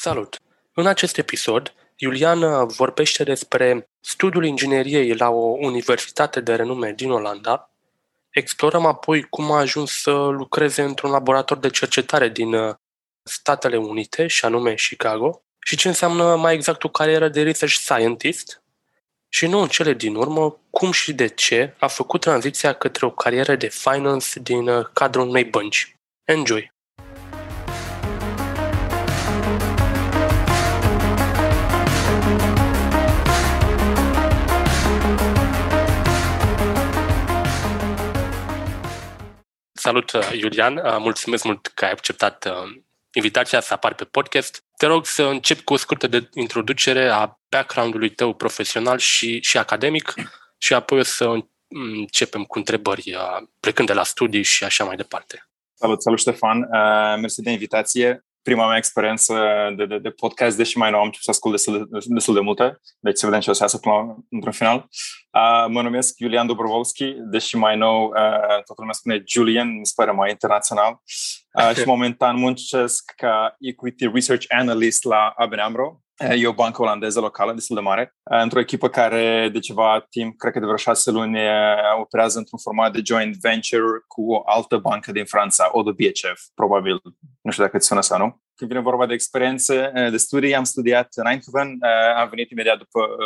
Salut! În acest episod, Iulian vorbește despre studiul ingineriei la o universitate de renume din Olanda. Explorăm apoi cum a ajuns să lucreze într-un laborator de cercetare din Statele Unite, și anume Chicago, și ce înseamnă mai exact o carieră de research scientist. Și nu în cele din urmă, cum și de ce a făcut tranziția către o carieră de finance din cadrul unei bănci. Enjoy! Salut, Iulian! Mulțumesc mult că ai acceptat invitația să apari pe podcast. Te rog să începi cu o scurtă introducere a background-ului tău profesional și academic și apoi o să începem cu întrebări plecând de la studii și așa mai departe. Salut, Ștefan! Mersi de invitație. Prima mea experiență de podcast, deși mai nou am început să ascult destul de multe, deci să vedem ce o să iasă până într-un final. Mă numesc Iulian Dobrovolski, deși mai nou toată lumea spune Julian, mi se pare mai internațional. Și momentan muncesc ca Equity Research Analyst la ABN AMRO. E o bancă olandeză locală, destul de mare, într-o echipă care de ceva timp, cred că de vreo 6 luni, operează într-un format de joint venture cu o altă bancă din Franța, ODDO BHF, probabil. Nu știu dacă îți sună sau nu. Când vine vorba de experiențe de studii, am studiat în Eindhoven, am venit imediat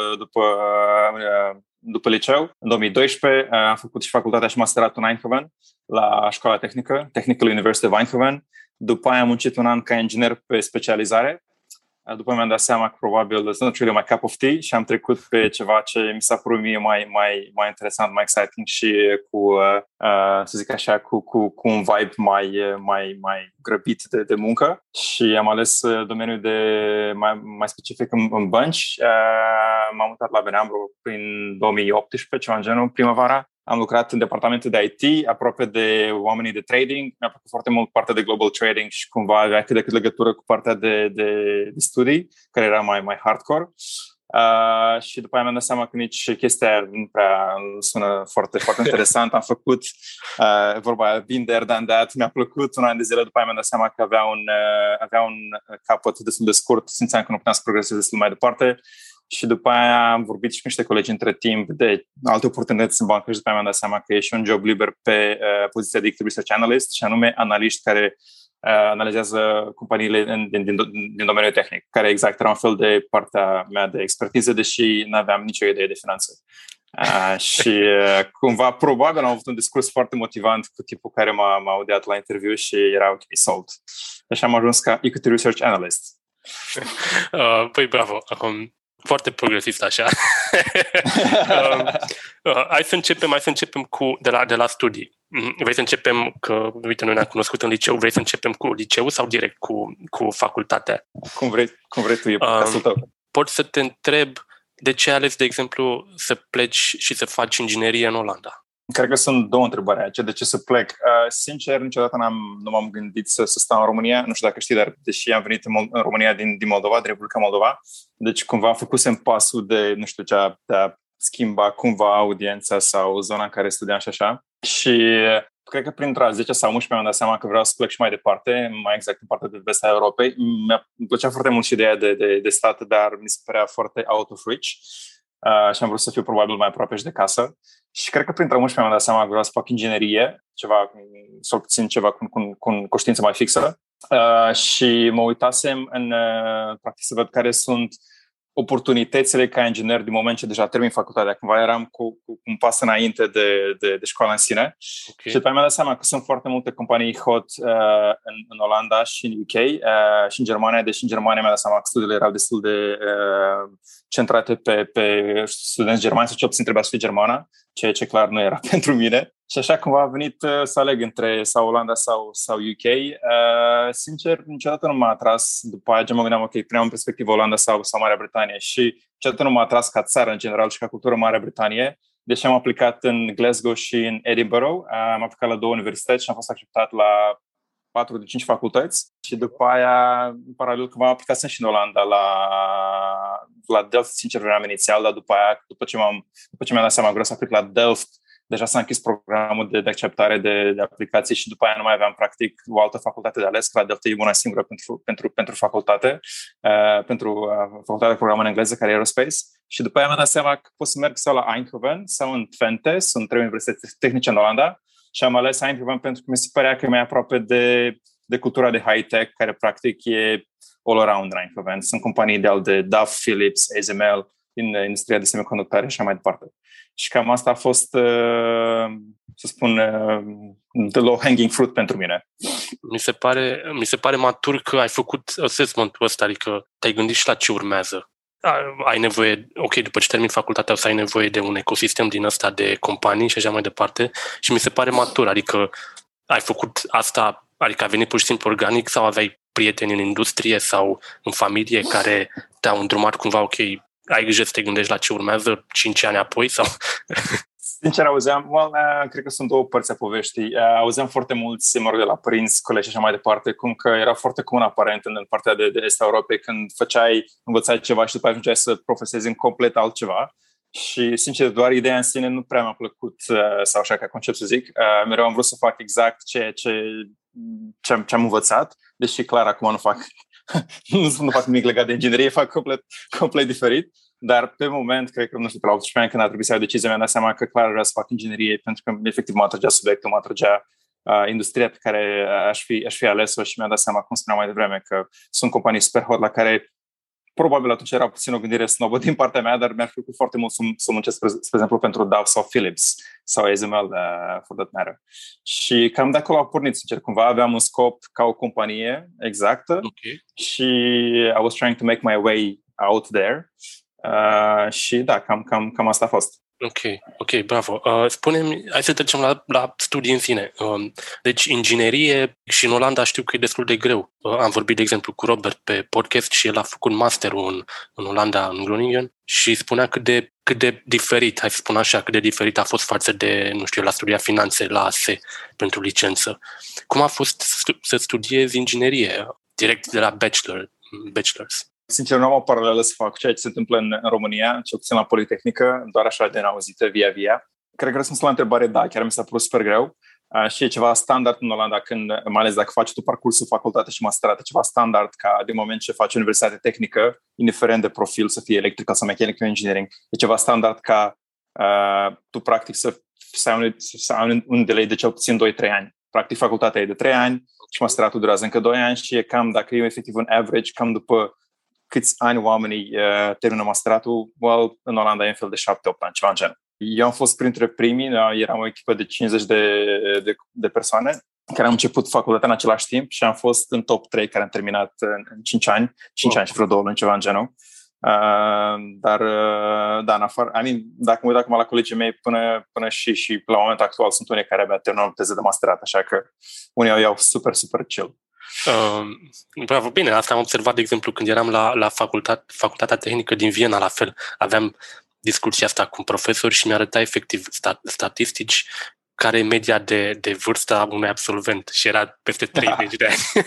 după liceu, în 2012, am făcut și facultatea și masteratul în Eindhoven, la școala tehnică, Technical University of Eindhoven. După aia am muncit un an ca inginer pe specializare. După mi-am dat seama că probabil it's not really my cup of tea și am trecut pe ceva ce mi s-a părut mie mai interesant, mai exciting și cu, să zic așa, cu un vibe mai grăbit de muncă și am ales domeniul mai specific în bănci. M-am mutat la ABN AMRO prin 2018, ceva în genul, primăvara. Am lucrat în departamentul de IT, aproape de oamenii de trading. Mi-a plăcut foarte mult partea de global trading și cumva avea cât de cât legătură cu partea de studii, care era mai hardcore. Și după aia mi-am dat seama că nici chestia aia nu prea sună foarte, foarte interesant. Am făcut vorba aia, been there, done that. Mi-a plăcut un an de zile, după aia mi-am dat seama că avea un capăt destul de scurt. Simțeam că nu puteam să progresez destul mai departe. Și după aia am vorbit și cu niște colegi între timp de alte oportunități în bancă și după aia mi-am dat seama că e și un job liber pe poziția de Equity Research Analyst și anume analiști care analizează companiile din domeniul tehnic, care exact era un fel de partea mea de expertiză, deși n-aveam nicio idee de finanțe. Și cumva probabil am avut un discurs foarte motivant cu tipul care m-a audiat la interviu și era ok, sold. Așa am ajuns ca Equity Research Analyst. Păi bravo! Foarte progresist așa. Hai să începem de la studii. Vrei să începem, că uite, noi ne-am cunoscut în liceu, vrei să începem cu liceu sau direct cu facultatea? Cum vrei tu, e podcastul tău. Pot să te întreb de ce ai ales, de exemplu, să pleci și să faci inginerie în Olanda? Cred că sunt două întrebări aici. De ce să plec? Sincer, niciodată nu m-am gândit să stau în România. Nu știu dacă știi, dar deși am venit în România din Moldova, din Republica Moldova, deci cumva făcusem pasul de, nu știu, de a schimba cumva audiența sau zona în care studiam și așa. Și cred că printre a 10 sau 11 mi-am dat seama că vreau să plec și mai departe, mai exact în partea de vest a Europei. Îmi plăcea foarte mult și ideea de stat, dar mi se părea foarte out of reach. Și am vrut să fiu probabil mai aproape și de casă. Și cred că printre 11 mi-am dat seama că vreau să fac inginerie, ceva, sau puțin ceva cu conștiință mai fixă. Și mă uitasem practic să văd care sunt oportunitățile ca inginer din moment ce deja termin facultatea. Cumva eram cu un pas înainte de școala în sine. Okay. Și după aia mi-am dat seama că sunt foarte multe companii hot în Olanda și în UK și în Germania, deși în Germania mi-am dat seama că studiile erau destul de centrate pe studenți germani, sau ce puțin trebuia să fie germană, ceea ce clar nu era pentru mine. Și așa cumva a venit să aleg între sau Olanda sau UK. Sincer, niciodată nu m-a atras. După aia mă gândeam, ok, puneam în perspectivă Olanda sau Marea Britanie și niciodată nu m-a atras ca țară în general și ca cultură Marea Britanie. Deși am aplicat în Glasgow și în Edinburgh, am aplicat la 2 universități și am fost acceptat la 4 de 5 facultăți. Și după aia, în paralel, că m-am aplicat și în Olanda la Delft, sincer vreau inițial, dar după ce mi-am dat seama că vreau să aplic la Delft, deja s-a închis programul de acceptare de aplicații și după aia nu mai aveam practic o altă facultate de ales, că la Delta e una singură pentru facultate, pentru facultatea de program în engleză, care e Aerospace. Și după aia mi-am dat seama că pot să merg sau la Eindhoven sau în Twente, sunt 3 universități tehnice în Olanda, și am ales Eindhoven pentru că mi se părea că e mai aproape de cultura de high-tech, care practic e all around în Eindhoven. Sunt companii de Dove, Philips, ASML, în industria de semiconductoare și așa mai departe. Și cam asta a fost, să spun, the low-hanging fruit pentru mine. Mi se pare matur că ai făcut assessment-ul ăsta, adică te-ai gândit și la ce urmează. Ai nevoie, ok, după ce termin facultatea o să ai nevoie de un ecosistem din ăsta de companii și așa mai departe, și mi se pare matur, adică ai făcut asta, adică a venit pur și simplu organic sau aveai prieteni în industrie sau în familie care te-au îndrumat cumva, ok, ai grijă să te gândești la ce urmează 5 ani apoi sau... Sincer, cred că sunt două părți a poveștii. Auzeam foarte mulți, mă rog, de la părinți, colegi și așa mai departe, cum că era foarte comun aparent în partea de est Europei când învățai ceva și după aia ajungeai să profesezi în complet altceva. Și, sincer, doar ideea în sine nu prea mi-a plăcut, sau așa ca concept să zic. Mereu am vrut să fac exact ce am învățat, deși clar acum nu fac nimic legat de inginerie, fac complet diferit. Dar pe moment, cred că, nu știu, pe la 18 ani, când a trebuit să iau decizia, mi-am dat seama că clar vreau să fac inginerie, pentru că efectiv mă atragea subiectul, mă atragea industria pe care aș fi ales-o și mi-am dat seama, cum spuneam mai devreme, că sunt companii super hot la care probabil atunci era puțin o gândire snobă din partea mea, dar mi-ar plăcut foarte mult să muncesc, spre exemplu, pentru Dove sau Philips sau ASML, for that matter. Și cam de acolo a pornit, sincer, cumva aveam un scop ca o companie exactă, okay. Și I was trying to make my way out there. Și da, cam asta a fost. Ok, bravo. Spune-mi, hai să trecem la studii în sine. Deci, inginerie și în Olanda știu că e destul de greu. Am vorbit, de exemplu, cu Robert pe podcast și el a făcut masterul în Olanda, în Groningen, și spunea cât de diferit, hai să spun așa, cât de diferit a fost față de, nu știu, la studia finanțe, la ASE, pentru licență. Cum a fost să studiezi inginerie direct de la bachelor's? Sincer, nu am o paralelă să fac ceea ce se întâmplă în România, cel puțin la Politehnică, doar așa de neauzită, via. Cred că răspunsul la întrebare, da, chiar mi s-a părut super greu. Și e ceva standard în Olanda, mai ales dacă faci tu parcursul facultate și masterat, e ceva standard ca din moment ce faci universitate tehnică, indiferent de profil, să fie electrical sau mechanical engineering, e ceva standard ca tu practic să ai un delay de cel puțin 2-3 ani. Practic facultatea e de 3 ani și masteratul durează încă 2 ani și e cam, dacă e efectiv un average, cam după câți ani oamenii termină masteratul, în Olanda e în fel de 7-8 ani, ceva în genul. Eu am fost printre primii, eram o echipă de 50 de persoane care am început facultatea în același timp și am fost în top 3 care am terminat în 5 ani, 5 ani și vreo 2 luni, ceva în genul. Dar, da, în afară, dacă mă uit acum la colegii mei, până și la momentul actual sunt unii care abia termină teză de masterat, așa că unii au iau super, super chill. Bravo, bine, asta am observat, de exemplu, când eram la facultatea tehnică din Viena, la fel, aveam discuția asta cu profesori și mi-arăta efectiv statistici care e media de vârstă a unui absolvent și era peste 30 de ani.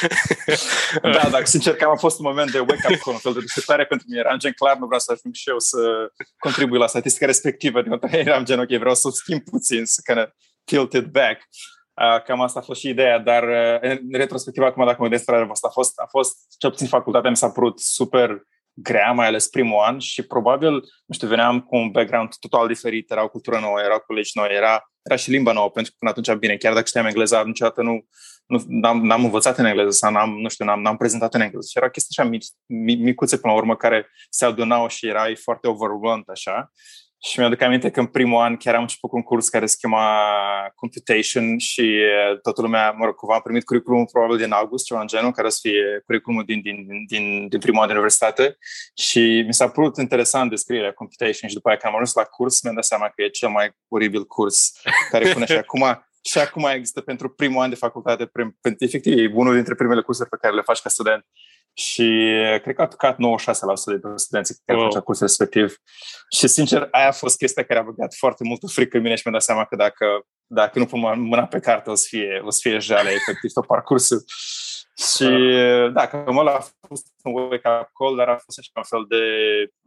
Da, dar sincer că a fost un moment de wake-up call, un fel de discutare pentru mine. Eram gen clar, nu vreau să ajung și eu să contribui la statistica respectivă. Eram gen, ok, vreau să schimb puțin, să kind of tilt it back. Cam asta a fost și ideea, dar în retrospectiv, acum dacă mă gândesc la asta, a fost, cel puțin facultatea mi s-a părut super grea, mai ales primul an și probabil, nu știu, veneam cu un background total diferit, era o cultură nouă, erau colegi noi, era și limba nouă, pentru că până atunci, bine, chiar dacă știam engleza, niciodată n-am învățat în engleză sau n-am prezentat în engleză și era chestii așa micuțe până la urmă care se adunau și erai foarte overwhelmed așa. Și mi-aduc aminte că în primul an chiar am început cu un curs care se chema Computation și toată lumea, mă rog, cumva am primit curriculumul probabil din august, ceva în genul, care o să fie curriculumul din primul an de universitate și mi s-a părut interesant descrierea Computation și după aia când am ajuns la curs mi-am dat seama că e cel mai oribil curs care pune și acum există pentru primul an de facultate, efectiv e unul dintre primele cursuri pe care le faci ca student. Și cred că a tocat 96% de studenții care făcea cursul respectiv. Și sincer, aia a fost chestia care a băgat foarte multă frică în mine și mi-am dat seama că dacă nu pun mâna pe carte o să fie jale efectiv tot parcursul. Și da, cam ăla a fost un wake-up call, dar a fost așa un fel de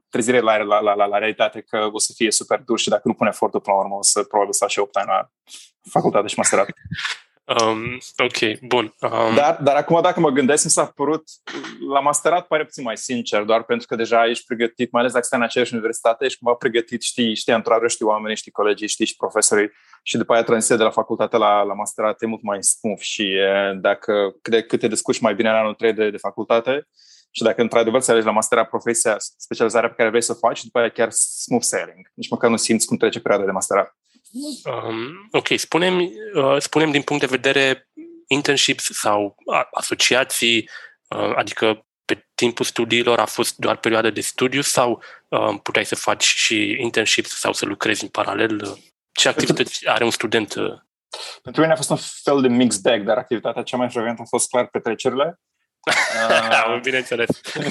trezire la realitate că o să fie super dur și dacă nu pune efortul până la urmă, o să probabil să și 8 ani la facultate și masterat. Ok, bun. Dar acum, dacă mă gândesc, mi s-a părut, la masterat pare puțin mai sincer, doar pentru că deja ești pregătit, mai ales dacă stai în aceeași universitate, ești cumva pregătit, știi antrenori, știi oamenii, știi colegii, știi și profesorii și după aia tranziția de la facultate la masterat e mult mai smooth și dacă cât te descurci mai bine în anul 3 de facultate și dacă într-adevăr să alegi la masterat profesia, specializarea pe care vrei să o faci, după aia chiar smooth sailing. Nici măcar nu simți cum trece perioada de masterat. Ok, spunem din punct de vedere internships sau asociații, adică pe timpul studiilor a fost doar perioada de studiu sau puteai să faci și internships sau să lucrezi în paralel? Ce activități are un student? Pentru mine a fost un fel de mixed bag, dar activitatea cea mai frecventă a fost clar petrecerile. Bineînțeles.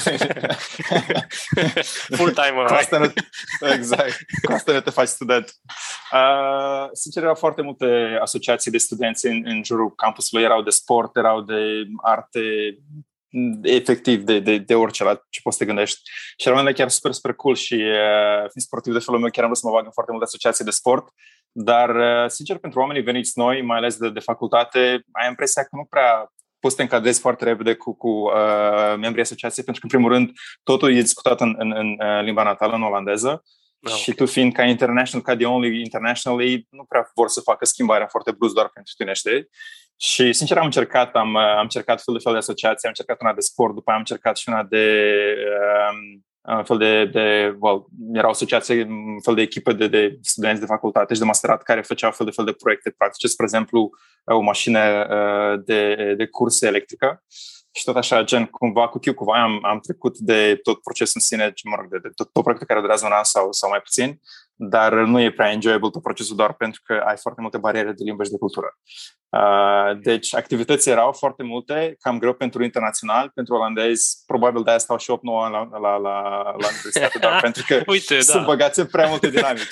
Full-time. Exact. Cu asta ne te faci student. Sincer, erau foarte multe asociații de studenți în jurul campusului. Erau de sport, erau de arte, efectiv de orice, la ce poți să te gândești. Și erau chiar super, super cool și fiind sportiv de felul meu, chiar am vrut să mă bag în foarte multe asociații de sport. Dar, sincer, pentru oamenii veniți noi, mai ales de facultate, ai impresia că nu prea poți să te încadrezi foarte repede cu membrii asociației, pentru că, în primul rând, totul e discutat în limba natală, în olandeză. Și tu fiind ca international, ca the only international, ei nu prea vor să facă schimbarea foarte brusc doar pentru tine, știi? Și, sincer, am încercat fel de asociații, am încercat una de sport, după aia am încercat și una de un fel erau asociații, un fel de echipă de studenți de facultate și de masterat care făceau fel de proiecte practice, spre exemplu, o mașină de curse electrică și tot așa, gen, cumva am trecut de tot procesul în sine, de tot proiectul care durează un an sau mai puțin, dar nu e prea enjoyable tot procesul doar pentru că ai foarte multe bariere de limbă și de cultură. Deci activități erau foarte multe, cam greu pentru internațional, pentru olandezi, probabil de-aia stau și 8-9 ani la universitate, dar pentru că sunt băgați în prea multe dinamici.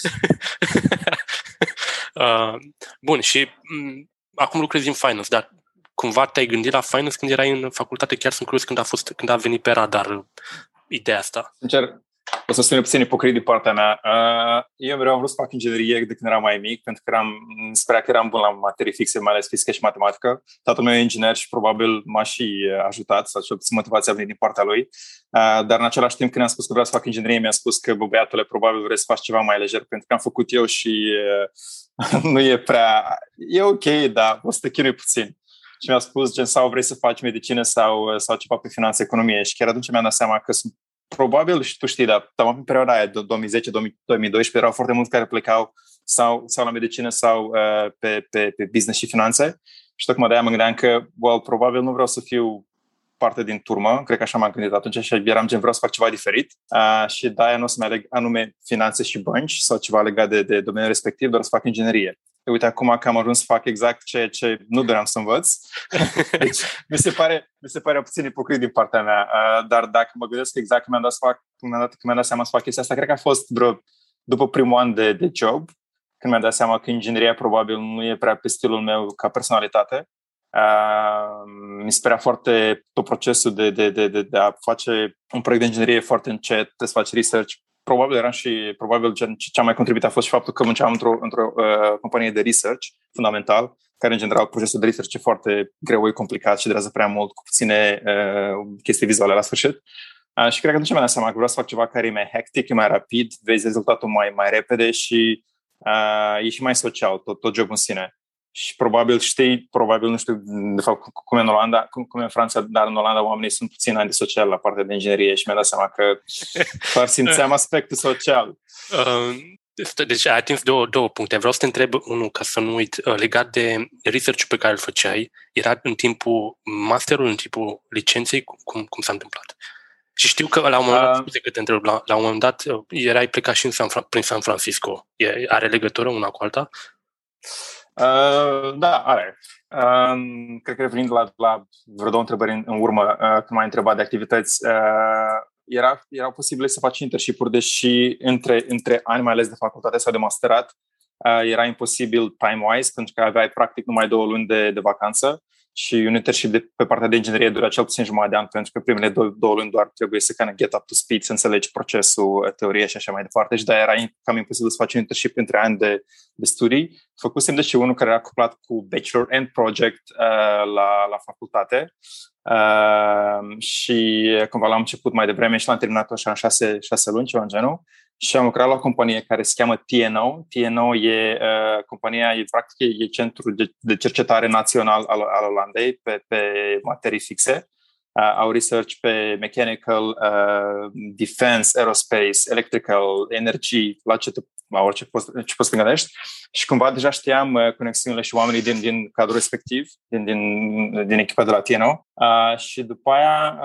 Bun, și acum lucrezi în finance, dar cumva te-ai gândit la finance când erai în facultate? Chiar sunt curios când a venit pe radar ideea asta. Sincer, o să spun puțin ipocrit din partea mea. Eu mereu am vrut să fac inginerie de când eram mai mic, pentru că speram că eram bun la materii fixe, mai ales fizică și matematică. Tatăl meu e inginer și probabil m-a și ajutat, sau cel puțin motivația a venit din partea lui. Dar în același timp, când am spus că vreau să fac inginerie, mi-a spus că, băiatule, probabil vrei să faci ceva mai lejer, pentru că am făcut eu și nu e prea... E ok, dar o să te chinui puțin. Și mi-a spus, gen, sau vrei să faci medicină sau ceva pe finanțe, economie. Și chiar atunci mi-am dat seama că sunt probabil, și tu știi, dar în perioada aia, 2010-2012, erau foarte mulți care plecau sau la medicină sau pe business și finanțe. Și tocmai de aia mă gândeam că, probabil nu vreau să fiu parte din turmă, cred că așa m-am gândit atunci și eram gen, vreau să fac ceva diferit și de aia nu o să-mi aleg anume finanțe și bănci sau ceva legat de domeniul respectiv, doar să fac inginerie. Uite, acum că am ajuns să fac exact ceea ce nu doream să învăț. Deci, mi se pare puțin ipocrit din partea mea. Dar dacă mă gândesc exact când mi-am dat seama să fac chestia asta, cred că a fost după primul an de job, când mi-am dat seama că ingineria probabil nu e prea pe stilul meu ca personalitate. Mi se părea foarte tot procesul de a face un proiect de inginerie foarte încet, trebuie să faci research. Probabil ce a mai contribuit a fost și faptul că munceam într-o companie de research fundamental, care în general procesul de research e foarte greu, e complicat și durează prea mult, cu puține chestii vizuale la sfârșit. Și cred că atunci mi-am dat seama că vreau să fac ceva care e mai hectic, e mai rapid, vezi rezultatul mai repede și e și mai social, tot jobul în sine. Și probabil nu știu de fapt cum e în Olanda, cum e în Franța, dar în Olanda oamenii sunt puțin antisociali la partea de inginerie și mi-am dat seama că doar simțeam aspectul social. Deci ai atins două puncte. Vreau să te întreb unul, ca să nu uit, legat de research-ul pe care îl făceai, era în timpul masterului, în timpul licenței, cum s-a întâmplat? Și știu că la un moment dat, scuze că te întreb, la un moment dat erai plecat și prin San Francisco. Are legătură una cu alta? Da, are. Cred că revenind la vreo două întrebări în urmă, când m-ai întrebat de activități, erau posibile să faci internship-uri, deși între ani, mai ales de facultate sau de masterat, era imposibil time-wise, pentru că aveai practic numai 2 luni de vacanță și un internship pe partea de inginerie dura cel puțin jumătate de an, pentru că primele două luni doar trebuie să kind of get up to speed, să înțelegi procesul, teorie și așa mai departe. Și de-aia era cam imposibil să faci un internship între ani de studii. Făcusem deci unul care era cuplat cu Bachelor End Project la facultate. Și cumva l-am început mai devreme și l-am terminat așa în 6 luni, ceva în genul. Și am lucrat la o companie care se cheamă TNO. TNO e compania, practic e centrul de cercetare național al Olandei pe materii fixe. Au research pe mechanical, defense, aerospace, electrical, energy, la orice poți să te gândești. Și cumva deja știam conexiunile și oamenii din cadrul respectiv, din echipa de la TNO. Și după aia,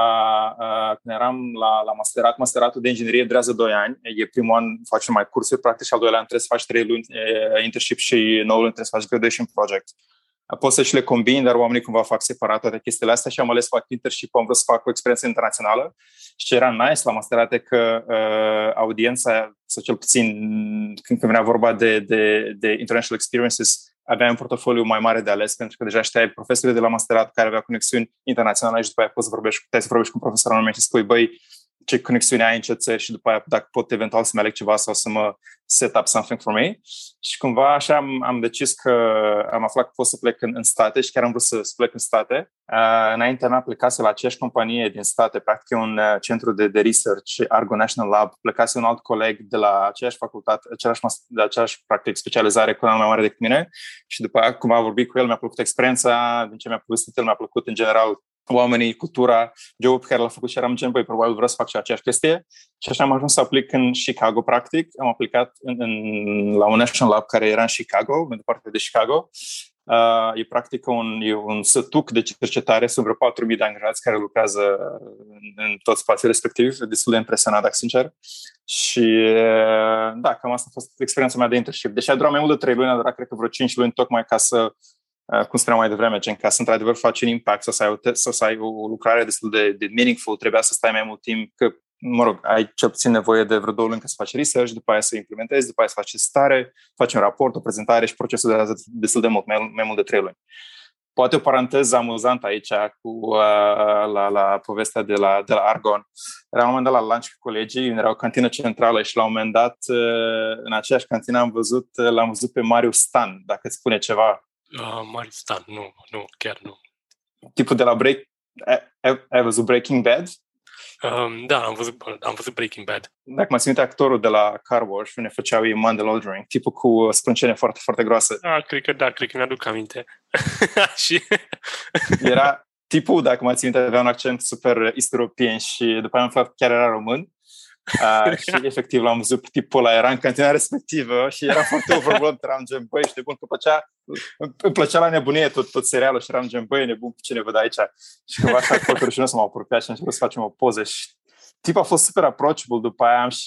când eram la masteratul de inginerie durează 2 ani. E primul an faci mai cursuri, practic, și al doilea an trebuie să faci 3 luni internship și 9 luni trebuie să faci graduation project. Pot să și le combin, dar oamenii cumva fac separat toate chestiile astea și am ales să fac internship, am vrut să fac o experiență internațională și ce era nice la masterate că audiența, sau cel puțin când venea vorba de international experiences, aveai un portofoliu mai mare de ales, pentru că deja știai profesorii de la masterat care aveau conexiuni internaționale și după aia poți să vorbești cu un profesor anume și spui, băi, ce conexiune ai în ce țări și după aia dacă pot eventual să-mi aleg ceva sau să mă set up something for me. Și cumva așa am decis că am aflat că pot să plec în state și chiar am vrut să plec în state. Înaintea mea plecase la aceeași companie din state, practic un centru de research, Argo National Lab, plecase un alt coleg de la aceeași facultate, de aceeași practic specializare cu un an mai mare decât mine și după aia cumva am vorbit cu el, mi-a plăcut experiența, din ce mi-a plăcut el, mi-a plăcut în general oamenii, cultura, jobul pe care l-a făcut și eram gen, băi, probabil vreau să fac și aceeași chestie. Și așa am ajuns să aplic în Chicago, practic. Am aplicat la un National Lab care era în Chicago, în departe de Chicago. E practic un sătuc de cercetare, sunt vreo 4.000 de angajați care lucrează în tot spațiul respectiv, destul de impresionat, dacă sincer. Și da, cam asta a fost experiența mea de internship. Deși a durat mai mult de 3 luni, a durat cred că vreo 5 luni, tocmai ca să cum spuneam mai devreme, gen ca să într-adevăr faci un impact sau să ai o lucrare destul de meaningful, trebuia să stai mai mult timp, că, mă rog, ai cel puțin nevoie de vreo 2 luni ca să faci research, după aia să implementezi, după aia să faci testare, faci un raport, o prezentare și procesul durează destul de mult, mai mult de 3 luni. Poate o paranteză amuzantă aici cu la povestea de la Argon. Era un moment dat la lunch cu colegii, era o cantină centrală și la un moment dat în aceeași cantină l-am văzut pe Marius Stan, dacă îți spune ceva. Marius Stan, nu, chiar nu. Tipul de la ai văzut Breaking Bad? Da, am văzut Breaking Bad. Dacă mă țin actorul de la Car Wash, unde făceau ei money laundering, tipul cu sprâncene foarte, foarte groase. Cred că mi-aduc aminte. Și era tipul, dacă mă țin avea un accent super istoropien și după aia am aflat că chiar era român. Și efectiv l-am văzut, tipul ăla era în cantina respectivă și era foarte overwhelmed, eram gen, băi, ești nebun, că îmi plăcea la nebunie tot serialul și eram gen, băi, nebun, ce ne văd aici. Și cumva așa foarte rușinos m-am apropiat și am început să facem o poză și tipul a fost super approachable. După aia am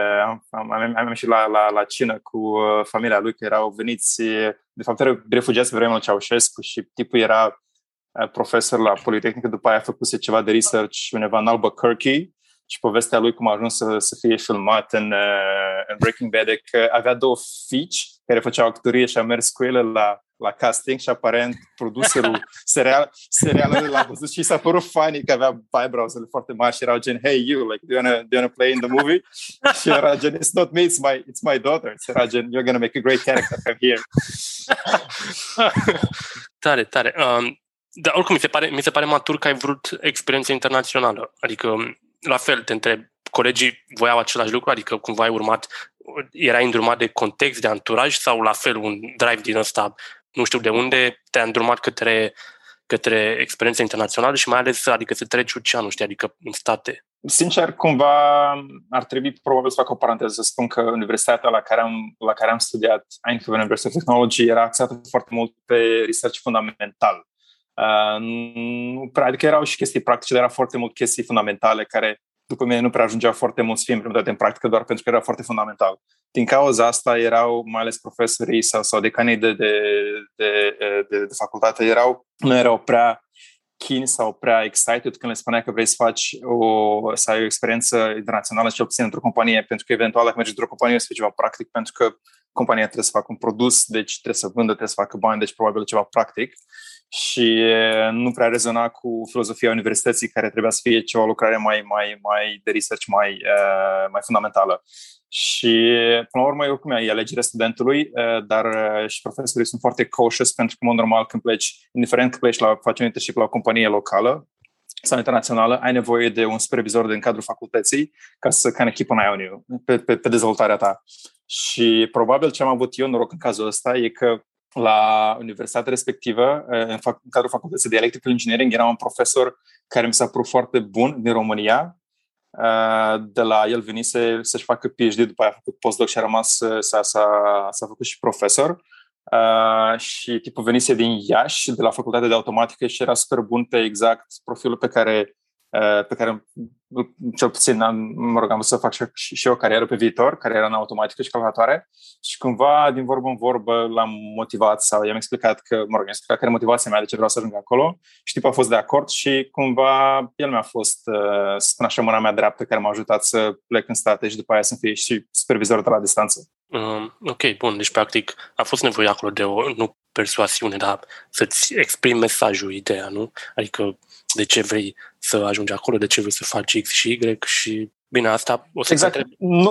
și la cină cu familia lui, că erau veniți, de fapt erau refugiați pe vremea lui Ceaușescu și tipul era profesor la Politehnică, după aia a făcut ceva de research undeva în Albuquerque. Și povestea lui cum a ajuns să fie filmat în Breaking Bad, că avea 2 fiici care făceau actorie și a mers cu ele la casting și aparent produserul serialului l-a văzut și s-a părut funny că avea eyebrows-ele foarte mari și erau gen, hey you, like, do you wanna play in the movie? Și era gen, it's not me, it's my daughter. Și era gen, you're gonna make a great character, come here. Tare. Dar oricum mi se pare matur că ai vrut experiență internațională. Adică la fel, te întreb, colegii voiau același lucru? Adică cumva erai îndrumat de context, de anturaj sau la fel un drive din ăsta, nu știu de unde, te-a îndrumat către experiența internațională și mai ales adică să treci oceanul, știi, adică în state? Sincer, cumva ar trebui probabil să fac o paranteză, să spun că universitatea la care am studiat, Eindhoven University of Technology, era axată foarte mult pe research fundamental. Adică erau și chestii practice, dar erau foarte mult chestii fundamentale care, după mine, nu prea ajungeau foarte mult să fie implementate în practică, doar pentru că era foarte fundamental. Din cauza asta erau, mai ales profesorii sau decanii de facultate, nu erau prea keen sau prea excited când le spunea că vrei să să ai o experiență internațională, cel puțin într-o companie, pentru că eventual dacă mergi într-o companie să fie ceva practic, pentru că compania trebuie să facă un produs, deci trebuie să vândă, trebuie să facă bani, deci probabil ceva practic. Și nu prea rezona cu filozofia universității, care trebuia să fie ceva lucrare mai de research, mai fundamentală. Și, până la urmă, oricum e alegerea studentului, dar și profesorii sunt foarte cautious, pentru că, în mod normal, când pleci, indiferent că pleci faci un internship la o companie locală sau internațională, ai nevoie de un supervisor din cadrul facultății ca să kind of keep an eye on you, pe dezvoltarea ta. Și probabil ce am avut eu noroc în cazul ăsta e că la universitatea respectivă, în cadrul facultății de Electrical Engineering, era un profesor care mi s-a părut foarte bun din România. De la el venise să-și facă PhD, după aia a făcut postdoc și a rămas, s-a făcut și profesor. Și tipul venise din Iași, de la facultatea de automatică, și era super bun pe exact profilul pe care cel puțin mă rog, am vrut să fac și o carieră pe viitor, care era în automatică și calculatoare, și cumva din vorbă în vorbă l-am motivat sau i-am explicat care e motivația mea, de ce vreau să ajung acolo, și tipul a fost de acord și cumva el mi-a fost, să spun așa, mâna mea dreaptă, care m-a ajutat să plec în state și după aia să fie și supervisor de la distanță. Ok, bun, deci practic a fost nevoie acolo de nu persoasiune, dar să-ți exprimi mesajul, ideea, nu? Adică de ce vrei să ajungi acolo, de ce vrei să faci X și Y și bine, asta o să exact.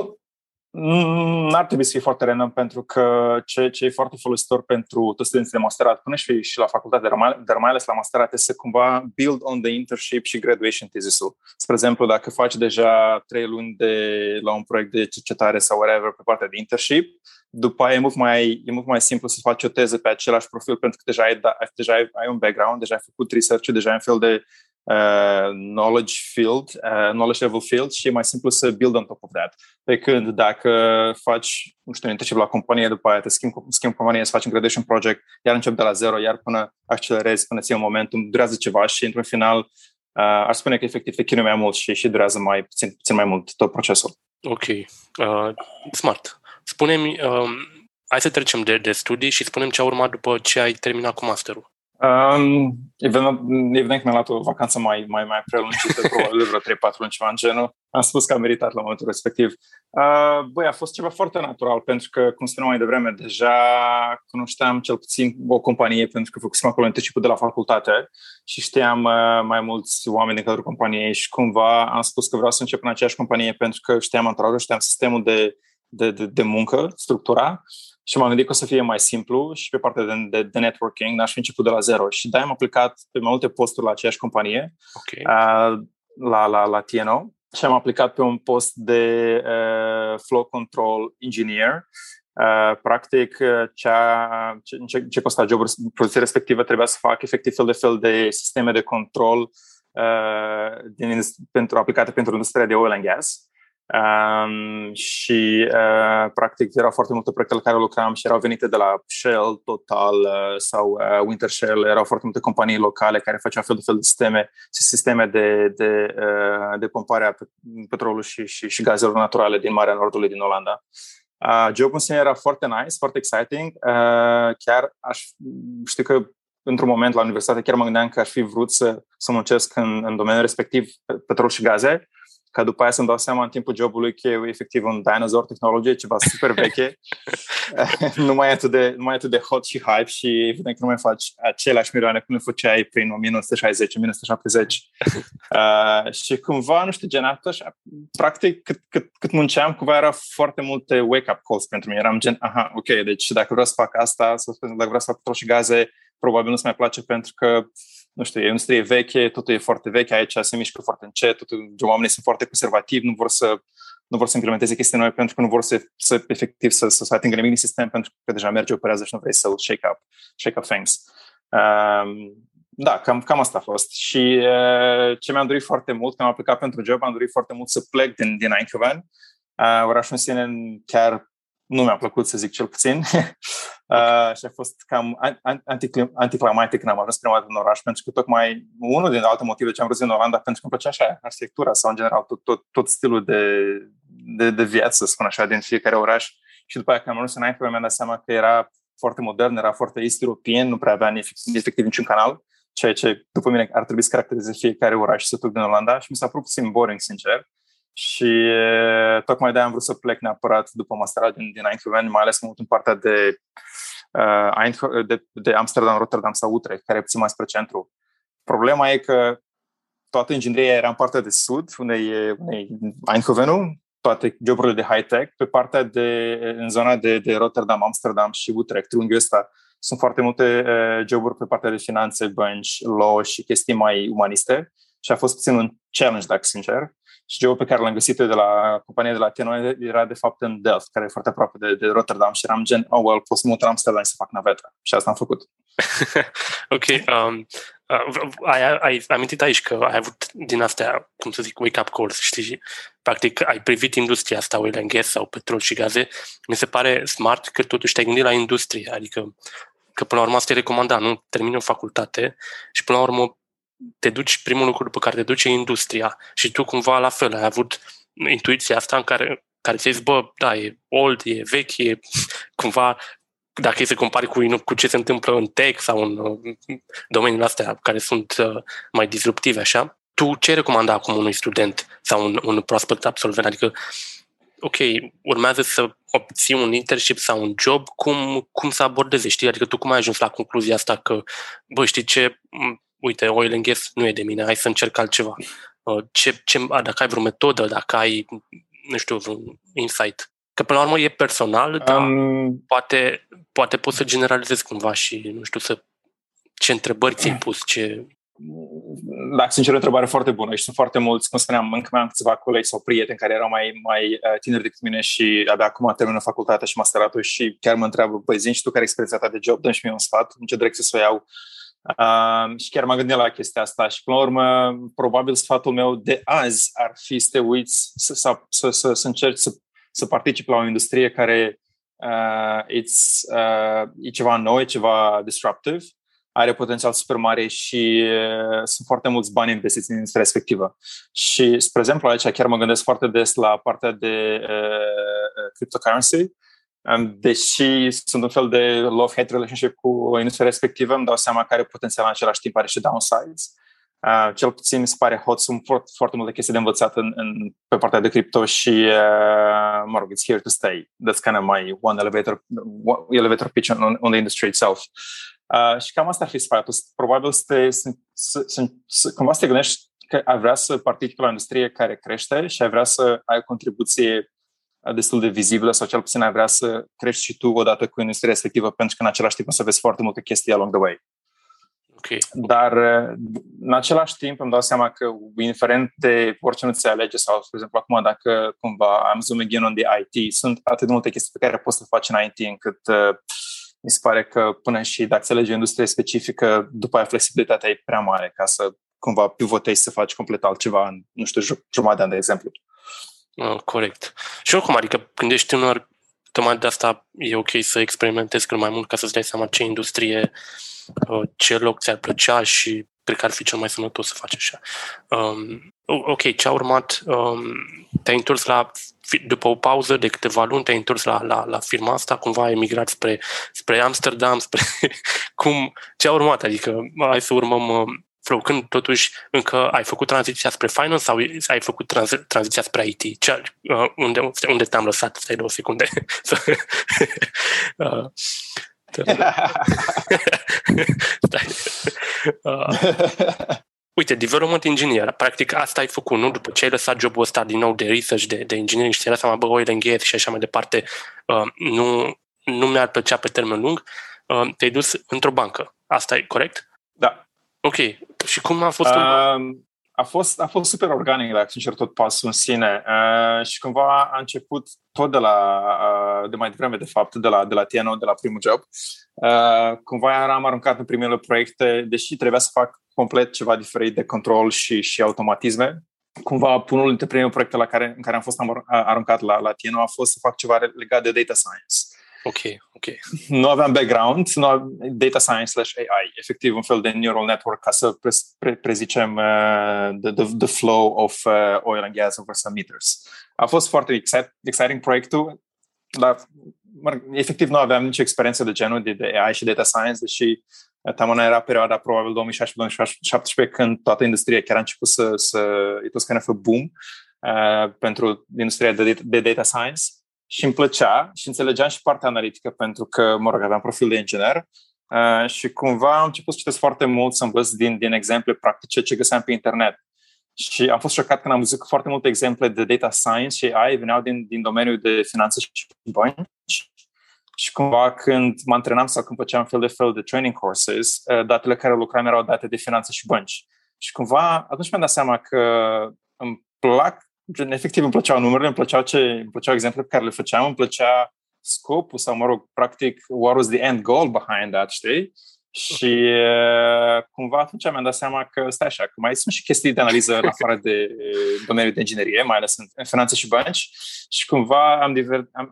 N-ar trebui să fie foarte random, pentru că ce e foarte folositor pentru toți studenții de masterat, până și la facultate, dar mai ales la masterat, este să cumva build on the internship și graduation thesis-ul. Spre exemplu, dacă faci deja 3 luni la un proiect de cercetare sau whatever pe partea de internship, după aia e mult mai simplu să faci o teză pe același profil, pentru că deja ai un background, deja ai făcut research-ul, deja ai un fel de knowledge level field, și e mai simplu să build on top of that. Pe când dacă faci, un internship la companie, după aia te schimbi companie, să faci un graduation project, iar începi de la zero, iar până accelerezi, până ții un momentum, durează ceva și într-un final aș spune că efectiv te chinui mai mult și durează puțin mai mult tot procesul. Ok. Smart. Spune-mi, hai să trecem de studii și spune-mi ce a urmat după ce ai terminat cu masterul. Evident că mi-am luat o vacanță mai prelungită, probabil de vreo 3-4 luni, ceva în genul. Am spus că am meritat la momentul respectiv. A fost ceva foarte natural, pentru că, cum spuneam mai devreme, deja cunoșteam cel puțin o companie, pentru că făcusem acolo internship-ul de la facultate și știam mai mulți oameni din cadrul companiei și cumva am spus că vreau să încep în aceeași companie, pentru că știam anturajul, știam sistemul de muncă, structura. Și m-am gândit că o să fie mai simplu și pe partea de networking n-aș fi început de la zero. Și de-aia am aplicat pe mai multe posturi la aceeași companie, la TNO, și am aplicat pe un post de flow control engineer. Practic, ce costa jobul respectivă trebuia să fac efectiv fel de sisteme de control aplicate pentru industria de oil and gas. Și practic erau foarte multe proiecte la care lucram și erau venite de la Shell, Total sau Wintershall. Erau foarte multe companii locale care făceau fel de sisteme de pompare a petrolului și gazelor naturale din Marea Nordului din Olanda. Jobul în sine era foarte nice, foarte exciting. Chiar știu că într-un moment la universitate chiar mă gândeam că aș fi vrut să muncesc în domeniul respectiv, petrol și gaze, ca după aia să-mi dau seama în timpul jobului că e efectiv un dinosaur tehnologie, ceva super veche, nu mai e atât de hot și hype și evident că nu mai faci aceleași milioane cum le făceai prin 1960-1970. Și cumva, nu știu, practic cât munceam, cumva era foarte multe wake-up calls pentru mine. Eram gen, ok, deci dacă vreau să fac asta, dacă vreau să fac petrol și gaze, probabil nu-ți mai place, pentru că nu știu, e o industrie veche, totul e foarte veche, aici se mișcă foarte încet, oamenii sunt foarte conservativi, nu vor să implementeze chestii noi, pentru că nu vor să efectiv să atingă nimic din sistem, pentru că deja merge, operează și nu vrei să-l shake up things. Da, cam asta a fost. Și ce mi-am dorit foarte mult, când am aplicat pentru job, am dorit foarte mult să plec din Eindhoven. Orașul în sine chiar nu mi-a plăcut, să zic cel puțin. Și a fost cam anticlimatic când am ajuns prima dată în oraș, pentru că tocmai unul din alte motive ce am vrut în Olanda, pentru că îmi plăcea așa arhitectura sau în general tot stilul de viață, să spun așa, din fiecare oraș. Și după aia când am ajuns în Eindhoven mi-am dat seama că era foarte modern, era foarte East European, nu prea avea efectiv niciun canal, ceea ce după mine ar trebui să caracterizeze fiecare oraș sătuc din Olanda, și mi s-a părut puțin boring, sincer. Și tocmai de-aia am vrut să plec neapărat după masterat din Eindhoven, mai ales mult în partea de Amsterdam, Rotterdam sau Utrecht, care e puțin mai spre centru. Problema e că toată ingineria era în partea de sud, unde e Eindhovenul, toate joburile de high-tech, pe partea în zona de Rotterdam, Amsterdam și Utrecht, triunghiul ăsta, sunt foarte multe joburi pe partea de finanțe, bănci, law și chestii mai umaniste și a fost puțin un challenge, dacă sincer. Și jobul pe care l-am găsit eu de la compania de la TNO era de fapt în Delft, care e foarte aproape de Rotterdam și eram gen, pot să mut în Amsterdam să fac naveta. Și asta am făcut. Ok. Ai amintit aici că ai avut din astea, cum să zic, wake-up calls, știi? Practic, ai privit industria asta, oil and gas sau petrol și gaze. Mi se pare smart că totuși te-ai gândit la industrie, adică că până la urmă asta e recomandat, nu? Termini o facultate și până la urmă te duci, primul lucru după care te duci e industria și tu cumva la fel ai avut intuiția asta în care ți-ai zis, da, e old, e vechi, e cumva, dacă e să compari cu ce se întâmplă în tech sau în domeniile astea care sunt mai disruptive, așa, tu ce recomanda acum unui student sau un prospect absolvent? Adică, ok, urmează să obții un internship sau un job, cum să abordeze, știi? Adică tu cum ai ajuns la concluzia asta că, știi ce, uite, oil and gas nu e de mine, hai să încerc altceva. Dacă ai vreo metodă, dacă ai, nu știu, vreun insight. Că până la urmă e personal, dar poate poți să generalizezi cumva și, nu știu, ce întrebări ți-ai pus, ce... Dacă sincer, o întrebare foarte bună și sunt foarte mulți, cum spuneam, încă mai am câțiva colegi sau prieteni care erau mai tineri decât mine și abia acum termină facultatea și masteratul și chiar mă întreabă, zi și tu care e experiența ta de job, dă-mi și mie un sfat, în ce direcție să o iau. Și chiar m-am gândit la chestia asta și până la urmă, probabil sfatul meu de azi ar fi să te uiți, să încerci să participi la o industrie care e ceva nou, e ceva disruptive, are potențial super mare și sunt foarte mulți bani investiți în industria respectivă. Și, spre exemplu, aici chiar mă gândesc foarte des la partea de cryptocurrency. Deși sunt un fel de love-hate relationship cu industria respectivă, îmi dau seama că are potențial în același timp, are și downsides. Cel puțin mi se pare hot, sunt foarte multe chestii de învățat pe partea de cripto și, mă rog, it's here to stay. That's kind of my one elevator pitch on the industry itself. Și cam asta ar fi sfatul. Probabil cumva să te gândești că ai vrea să participi la o industrie care crește și ai vrea să ai o contribuție destul de vizibilă sau cel puțin ai vrea să crești și tu odată cu industria respectivă, pentru că în același timp o să vezi foarte multe chestii along the way. Okay. Dar în același timp îmi dau seama că indiferent de orice nu ți alege sau, de exemplu, acum dacă cumva am zooming in on the IT, sunt atât de multe chestii pe care poți să faci în IT încât mi se pare că până și dacă ți alegi o industrie specifică, după aia flexibilitatea e prea mare ca să cumva pivotezi să faci complet altceva în, nu știu, jumătate de ani, de exemplu. Corect. Și oricum, adică când ești tânăr, tocmai de asta e ok să experimentezi cât mai mult ca să-ți dai seama ce industrie, ce loc ți-ar plăcea și cred că ar fi cel mai sănătos să faci așa. Ok, ce a urmat? Te-ai întors după o pauză de câteva luni, te-ai întors la firma asta, cumva ai emigrat spre Amsterdam, ce a urmat? Adică hai să urmăm flow, când totuși încă ai făcut tranziția spre finance sau ai făcut tranziția spre IT? Unde te-am lăsat? Stai 2 secunde. Uite, development engineer, practic asta ai făcut, nu? După ce ai lăsat jobul ăsta din nou de research, de engineering și ți-ai dat seama, oil and gas și așa mai departe, nu mi-ar plăcea pe termen lung, te-ai dus într-o bancă. Asta e corect? Da. Ok. Și cum a fost? A fost super organic, dacă sincer, tot pasul în sine. Și cumva a început tot de mai devreme, de fapt, de la TNO, de la primul job. Cumva eram aruncat în primele proiecte, deși trebuia să fac complet ceva diferit de control și automatisme. Cumva, unul dintre primele proiecte în care am fost aruncat la TNO a fost să fac ceva legat de data science. Ok. Nu aveam background, data science/AI, efectiv un fel de neural network ca să prezicem the flow of oil and gas over some meters. A fost foarte exciting proiectul, dar efectiv nu aveam nicio experiență de genul de AI și data science, deși Tamona era perioada probabil 2016-2017 când toată industria chiar a început it was kind of a boom. pentru industria de data science și îmi plăcea și înțelegeam și partea analitică pentru că, aveam profil de inginer și cumva am început să citesc foarte mult, să învăț din exemple practice ce găseam pe internet. Și am fost șocat când am văzut că foarte multe exemple de data science și AI veneau din domeniul de finanțe și bănci. Și cumva când mă antrenam sau când făceam fel de training courses, datele care lucram erau date de finanțe și bănci. Și cumva atunci mi-am dat seama că îmi plac, efectiv îmi plăceau numerele, îmi plăceau exemplele pe care le făceam, îmi plăcea scopul sau, practic, what was the end goal behind that, știi? Și cumva atunci mi-am dat seama că stai așa, că mai sunt și chestii de analiză în afară de domeniul de inginerie, mai ales în finanțe și bănci, și cumva am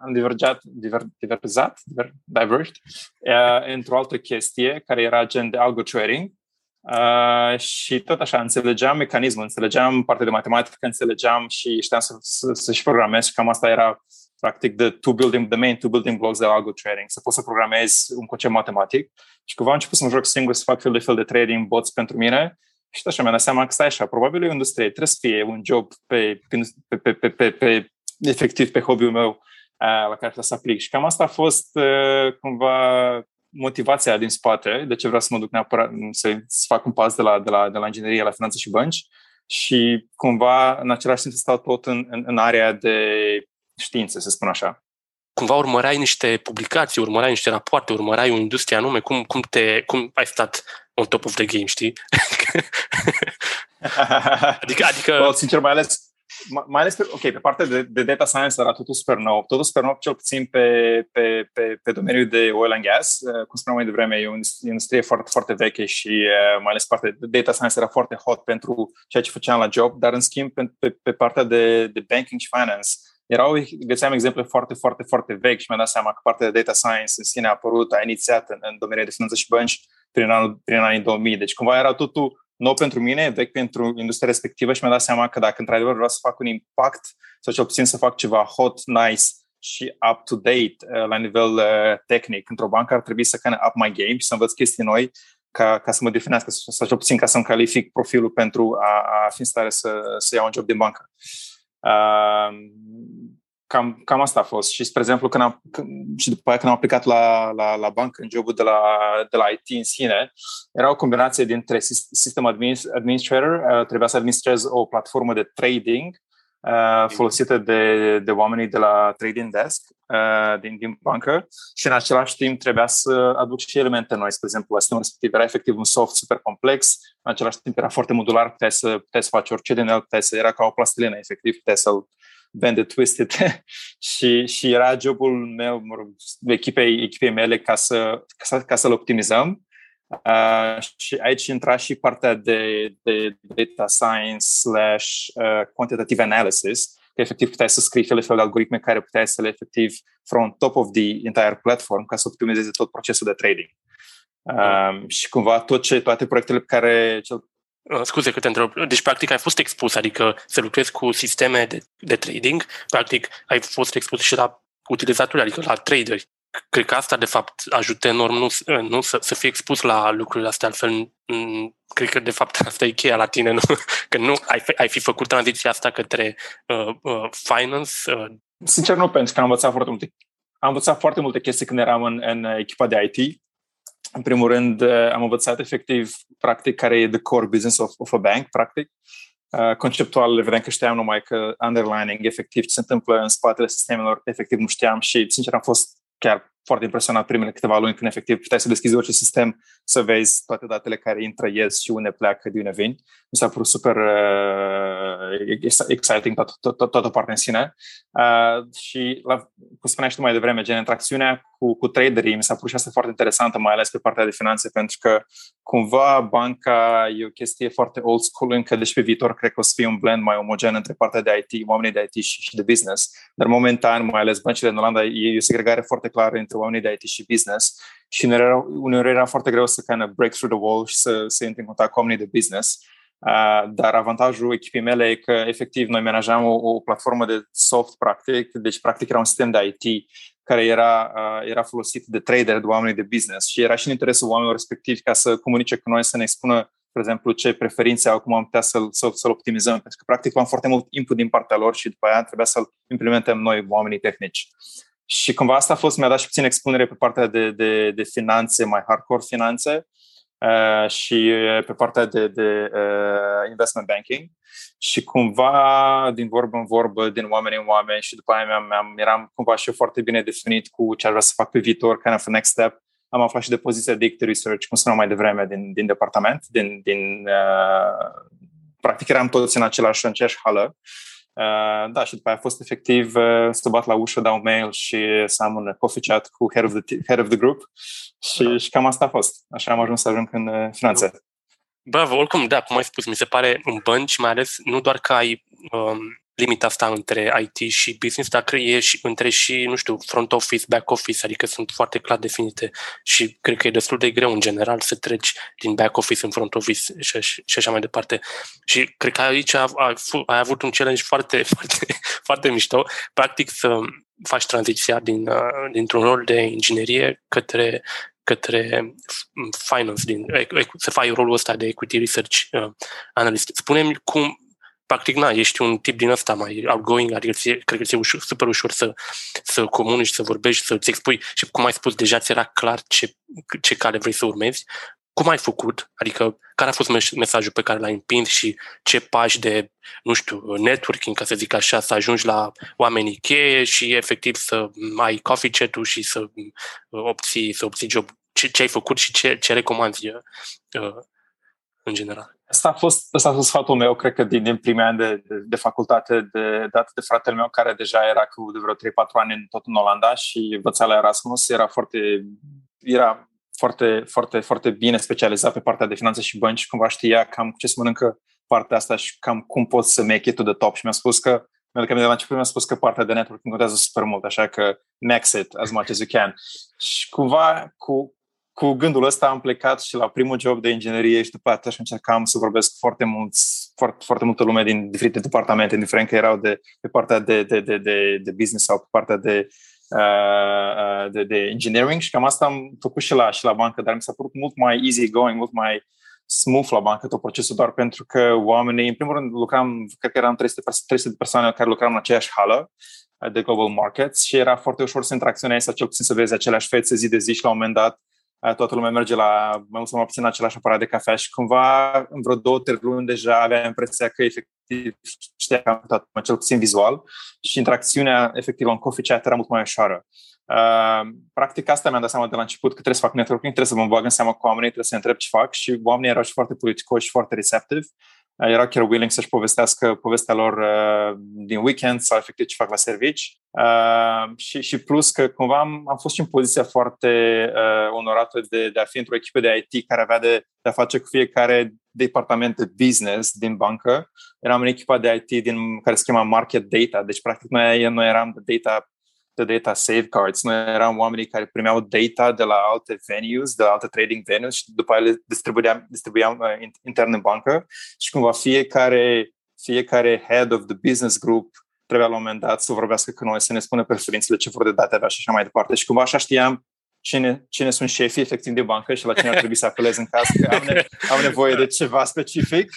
diverged într-o altă chestie care era gen de algo trading. Și tot așa, înțelegeam mecanismul, înțelegeam partea de matematică, înțelegeam și știam să și programez și cam asta era practic the main two building blocks de algo trading, să poți să programezi un concept matematic. Și cumva am început să mă joc singur, să fac fel de trading bots pentru mine și tot așa mi-am dat seama că stai așa, probabil e o industrie, trebuie să fie un job efectiv pe hobby-ul meu la care trebuie să aplic. Și cam asta a fost cumva motivația din spate, de ce vreau să mă duc neapărat să fac un pas de la inginerie la finanțe și bănci și cumva în același timp să stau tot în area de științe, să spun așa. Cumva urmăreai niște publicații, urmăreai niște rapoarte, urmăreai o industrie anume, cum ai stat on top of the game, știi? adică... Well, sincer, mai ales pe partea de data science era totul super nou, cel puțin pe domeniul de oil and gas. Cum spuneam mai devreme, e o industrie foarte, foarte veche și mai ales partea de data science era foarte hot pentru ceea ce făceam la job, dar în schimb pe partea de banking și finance găseam exemple foarte, foarte, foarte vechi și mi-am dat seama că partea de data science în sine a inițiat în domeniul de finanțe și bănci prin anii 2000. Deci cumva era totul nou pentru mine, vechi pentru industria respectivă și mi-am dat seama că dacă într-adevăr vreau să fac un impact sau cel puțin să fac ceva hot, nice și up-to-date la nivel tehnic într-o bancă, ar trebui să up my game și să învăț chestii noi ca să mă definească sau cel puțin ca să-mi calific profilul pentru a fi în stare să iau un job din bancă. Cam asta a fost. Și, spre exemplu, și după aia când am aplicat la bancă în jobul de la IT în sine, era o combinație dintre system administrator, trebuia să administrez o platformă de trading folosită de oamenii de la trading desk din bancă și în același timp trebuia să aduc și elemente noi. Spre exemplu, la sistemul respectiv era efectiv un soft super complex, în același timp era foarte modular, puteai să faci orice din el, era ca o plastilină, efectiv, puteai să-l bend it, twist it și era jobul meu, echipei mele ca să-l optimizăm. Și aici intra și partea de data science / quantitative analysis, că efectiv puteai să scrii fel de algoritme care puteai să le efectiv from top of the entire platform ca să optimizeze tot procesul de trading. Și cumva toate proiectele pe care... Scuze că te întreb. Deci, practic, ai fost expus, adică să lucrezi cu sisteme de trading, practic, ai fost expus și la utilizatori, adică la traderi. Cred că asta, de fapt, ajută enorm nu să fii expus la lucrurile astea, altfel, cred că, de fapt, asta e cheia la tine, nu? Că nu ai fi făcut tranziția asta către finance? Sincer, nu, pentru că am învățat foarte multe chestii când eram în echipa de IT. În primul rând, am învățat efectiv, practic, care e the core business of a bank, practic. Conceptual le vedeam că știam numai că underlining, efectiv, ce se întâmplă în spatele sistemelor, efectiv nu știam și, sincer, am fost chiar foarte impresionat primele câteva luni când efectiv puteai să deschizi orice sistem, să vezi toate datele care intră, ies și unde pleacă, de unde vin. Mi s-a părut super exciting toată partea în sine. Și, cum spuneai și tu mai devreme, interacțiunea cu traderii mi s-a părut și asta foarte interesantă, mai ales pe partea de finanțe, pentru că cumva banca e o chestie foarte old school, încă deci pe viitor cred că o să fie un blend mai omogen între partea de IT, oamenii de IT și de business, dar momentan, mai ales băncile în Olanda, e o segregare foarte clară între oamenii de IT și business și uneori era foarte greu să break through the wall și să intri în contact cu oamenii de business. Dar avantajul echipei mele e că efectiv noi menajam o platformă de soft practic, deci practic era un sistem de IT care era folosit de trader, de oamenii de business și era și în interesul oamenilor respectivi ca să comunice cu noi, să ne expună de exemplu, ce preferințe au, cum am putea să-l optimizăm. Pentru că, practic, am foarte mult input din partea lor și după aia trebuia să-l implementăm noi, oamenii tehnici. Și cumva asta a fost, mi-a dat și puțin expunere pe partea de finanțe, mai hardcore finanțe, și pe partea de investment banking. Și cumva, din vorbă în vorbă, din oameni în oameni, și după aia eram cumva și eu foarte bine definit cu ce aș vrea să fac pe viitor, kind of a next step. Am aflat și de poziția de equity research, cum spuneam mai devreme, din departament. Practic eram toți în aceeași hală. Da, și după aia a fost efectiv să bat la ușă, dau un mail și să am un coffee chat cu head of the group și cam asta a fost. Așa am ajuns să ajung în finanțe. Bravo, oricum, da, cum ai spus, mi se pare în bănci, mai ales, nu doar că ai limita asta între IT și business, dar e și între și, nu știu, front office, back office, adică sunt foarte clar definite și cred că e destul de greu în general să treci din back office în front office și așa mai departe. Și cred că aici ai avut un challenge foarte, foarte, foarte mișto, practic să faci tranziția dintr-un rol de inginerie către finance, să faci rolul ăsta de equity research analyst. Spune-mi cum, practic, ești un tip din ăsta mai outgoing, adică cred că ți-e super ușor să comunici, să vorbești, să-ți expui și, cum ai spus, deja ți era clar ce cale vrei să urmezi. Cum ai făcut? Adică, care a fost mesajul pe care l-ai împins și ce pași de, nu știu, networking, ca să zic așa, să ajungi la oamenii cheie și efectiv să ai coffee chat-ul și să obții job. Ce ai făcut și ce recomanzi în general? Asta a fost sfatul meu, cred că din primii ani de facultate, dat de fratele meu, care deja era cu de vreo 3-4 ani tot în Olanda și învăța la Erasmus, era foarte, foarte, foarte bine specializat pe partea de finanțe și bănci și cumva știa cam ce se mănâncă partea asta și cam cum pot să make it to the top. Și mi-a spus că de la început mi-a spus că partea de networking contează super mult, așa că max it as much as you can. Și cumva cu gândul ăsta am plecat și la primul job de inginerie și după aceea încercam să vorbesc foarte multă lume din diferite departamente, indiferent că erau de partea de business sau pe partea de engineering, și cam asta am făcut și la bancă, dar mi s-a părut mult mai easy going, mult mai smooth la bancă tot procesul, doar pentru că oamenii, în primul rând, cred că eram 300 de persoane care lucram în aceeași hală de Global Markets și era foarte ușor să interacționezi sau cel puțin să vezi aceleași fețe zi de zi și la un moment dat toată lumea merge mai mult sau mai puțin în același aparat de cafea și cumva în vreo 2-3 luni deja aveam impresia că efectiv știa cam toată, cel puțin vizual, și interacțiunea efectivă în coffee chat era mult mai ușoară. Practic asta mi-am dat seama de la început, că trebuie să fac networking, trebuie să mă bag în seama cu oamenii, trebuie să întreb ce fac, și oamenii erau și foarte politicoși și foarte receptive. Erau chiar willing să-și povestească povestea lor din weekend sau efectiv ce fac la servici. Și plus că cumva am fost și în poziția foarte onorată de a fi într-o echipă de IT care avea de a face cu fiecare departament de business din bancă. Eram în echipa de IT care se chema Market Data, deci practic noi eram de data safeguards. Noi eram oamenii care primeau data de la alte venues, de la alte trading venues și după aia le distribuiam intern în bancă și cumva fiecare head of the business group trebuia la un moment dat să vorbească cu noi, să ne spună preferințele, ce vor de date avea și așa mai departe. Și cumva așa știam cine sunt șefii efectiv de bancă și la cine ar trebui să apelez în caz că am nevoie de ceva specific.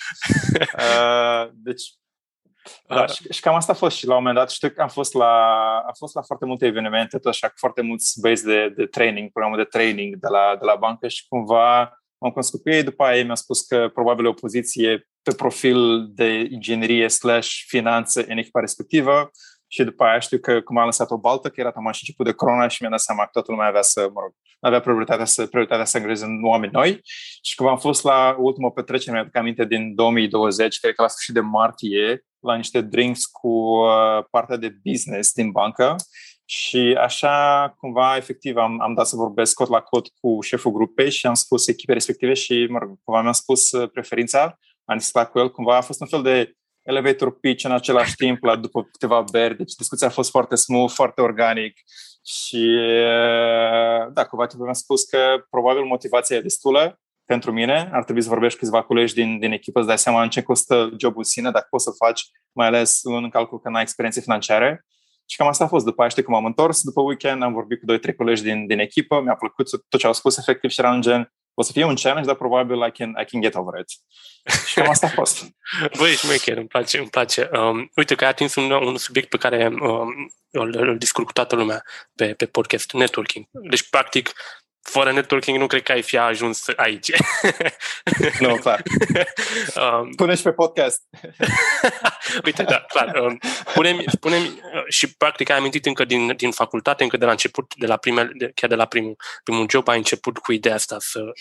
Deci da, și cam asta a fost. Și la un moment dat știu că am fost la foarte multe evenimente, tot așa, cu foarte mulți băieți de training, programul de training de la bancă, și cumva m-am cunoscut cu ei. După aia mi-a spus că probabil o poziție pe profil de inginerie / finanțe în echipa respectivă, și după aia știu că cum am lăsat o baltă, că era tamaș început de corona și mi-a dat seama că toată lumea avea prioritatea să angajeze în oameni noi, și cum am fost la ultima petrecere, mi-aduc aminte, din 2020, cred că la sfârșit de martie, la niște drinks cu partea de business din bancă, și așa cumva efectiv am dat să vorbesc cot la cot cu șeful grupei și am spus echipei respective și cumva mi-am spus preferința, am discutat cu el, cumva a fost un fel de elevator pitch în același timp după câteva beri, deci discuția a fost foarte smooth, foarte organic și da, cumva mi-am spus că probabil motivația e destulă pentru mine, ar trebui să vorbești cu câțiva colegi din echipă, să dai seama în ce costă jobul în sine, dacă poți să faci, mai ales în calcul că n-ai experiențe financiare. Și cam asta a fost. După aia știu că m-am întors, după weekend am vorbit cu 2-3 colegi din echipă, mi-a plăcut tot ce au spus efectiv și era în gen, O să fie un challenge, dar probabil I can get over it. Și cam asta a fost. Băi, șmecher, îmi place. Uite că ai atins un subiect pe care îl discut cu toată lumea pe podcast, networking. Deci, practic, fără networking nu cred că ai fi ajuns aici. Nu, clar. Pune și pe podcast. Uite, da, clar. Spune-mi și practic ai amintit încă din facultate, încă de la început, chiar de la primul job, ai început cu ideea asta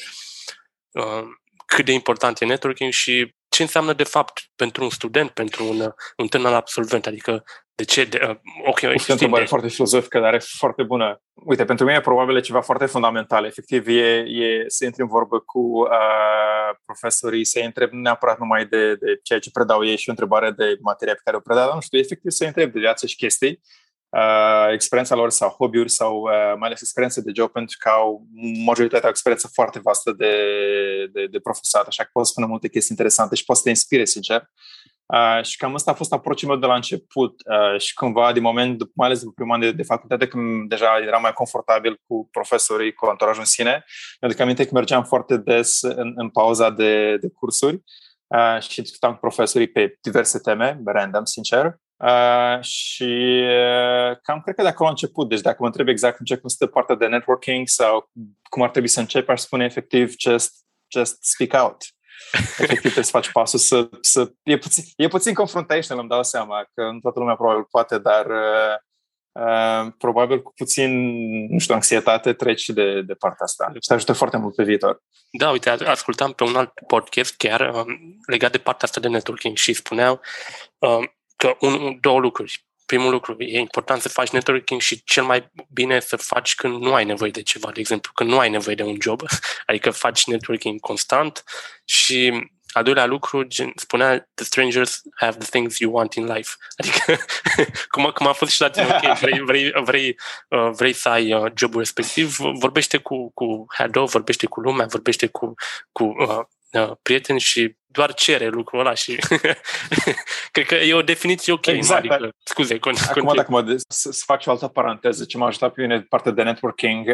cât de important e networking și ce înseamnă de fapt pentru un student, pentru un tânăr absolvent, adică de ce? Este o întrebare foarte filozofică, dar e foarte bună. Uite, pentru mine probabil e ceva foarte fundamental. Efectiv, e să intri în vorbă cu profesorii, să-i întreb neapărat numai de ceea ce predau ei și o întrebare de materia pe care o predau, dar nu știu, efectiv să-i întreb de viață și chestii, experiența lor sau hobby-uri sau mai ales experiențe de job, pentru că majoritatea au o experiență foarte vastă de profesat, așa că pot spune multe chestii interesante și pot să te inspire, sincer. Și cam ăsta a fost approach-ul meu de la început și cumva din moment, mai ales după primul an de facultate, când deja eram mai confortabil cu profesorii, cu anturajul în sine, mi-aduc aminte că mergeam foarte des în pauza de cursuri și discutam cu profesorii pe diverse teme, random, sincer. Și cam cred că de acolo a început. Deci dacă mă întreb exact în ce constă partea de networking sau cum ar trebui să începi, aș spune efectiv just speak out. Efectiv trebuie să faci pasul e puțin confrontational, îmi dau seama că nu toată lumea probabil poate, dar probabil cu puțin, nu știu, anxietate treci de partea asta. Și te ajută foarte mult pe viitor. Da, uite, ascultam pe un alt podcast chiar legat de partea asta de networking și spuneau că două lucruri. Primul lucru, e important să faci networking și cel mai bine să faci când nu ai nevoie de ceva, de exemplu, când nu ai nevoie de un job, adică faci networking constant și al doilea lucru, spunea, the strangers have the things you want in life. Adică, cum a fost și la tine, ok, vrei să ai jobul respectiv, vorbește cu head-o, vorbește cu lumea, vorbește cu prieteni și doar cere lucrul ăla și cred că e o definiție ok. Exact. Adică, scuze, acum dacă să fac și o altă paranteză, ce m-a ajutat pe mine partea de networking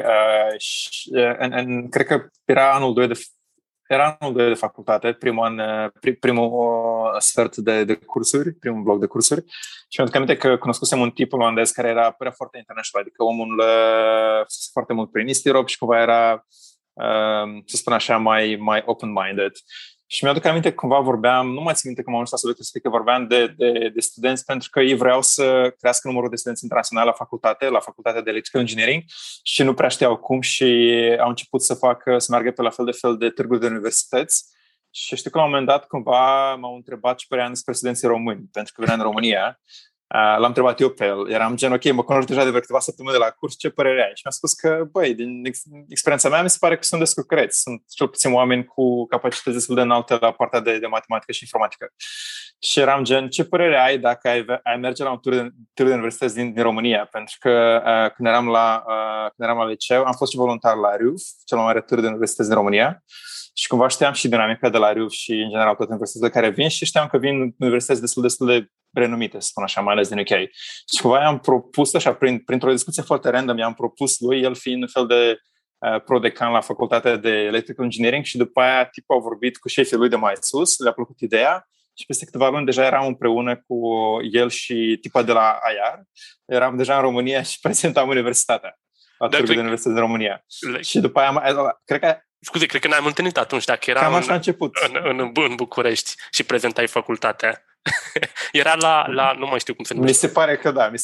cred că era anul 2 de facultate, primul sfert de cursuri, primul bloc de cursuri și mi-aduc aminte că cunoscusem un tip olandez care părea foarte international, adică omul foarte mult prin East Europe și cumva era, să spun așa, mai open-minded. Și mi-aduc aminte că cumva vorbeam, nu mai țin minte că m-am ajuns la subiectul că vorbeam de studenți pentru că ei vreau să crească numărul de studenți internaționali la facultatea de electrical engineering și nu prea știau cum și au început să meargă pe la fel de târguri de universități. Și știu că la un moment dat cumva m-au întrebat ce păream despre studenții români, pentru că veneam în România. L-am întrebat eu pe el. Eram gen, ok, mă cunoști deja de câteva săptămâni de la curs, ce părere ai? Și mi-a spus că, băi, din experiența mea mi se pare că sunt descurcăreți. Sunt cel puțin oameni cu capacități destul de înalte la partea de matematică și informatică. Și eram gen, ce părere ai dacă ai merge la un tur de universități din România? Pentru că când eram la liceu, am fost și voluntar la RUF, cel mai mare tur de universități din România. Și cumva știam și dinamica de la RUF și, în general, toate universitățile care vin și știam că vin universități destul de renumite, să spun așa, mai ales din UK. Și cumva i-am propus, așa, printr-o discuție foarte random, i-am propus lui, el fiind un fel de prodecan la facultatea de Electrical Engineering și după aia tipul a vorbit cu șefii lui de mai sus, le-a plăcut ideea și peste câteva luni deja eram împreună cu el și tipa de la IAR. Eram deja în România și prezentam universitatea la Târgu de Universități din România. Și după aia, cred că scuze, cred că ne-am întâlnit atunci, dacă era în București și prezentai facultatea. Era la nu mai știu cum se numește. Mi se pare că da.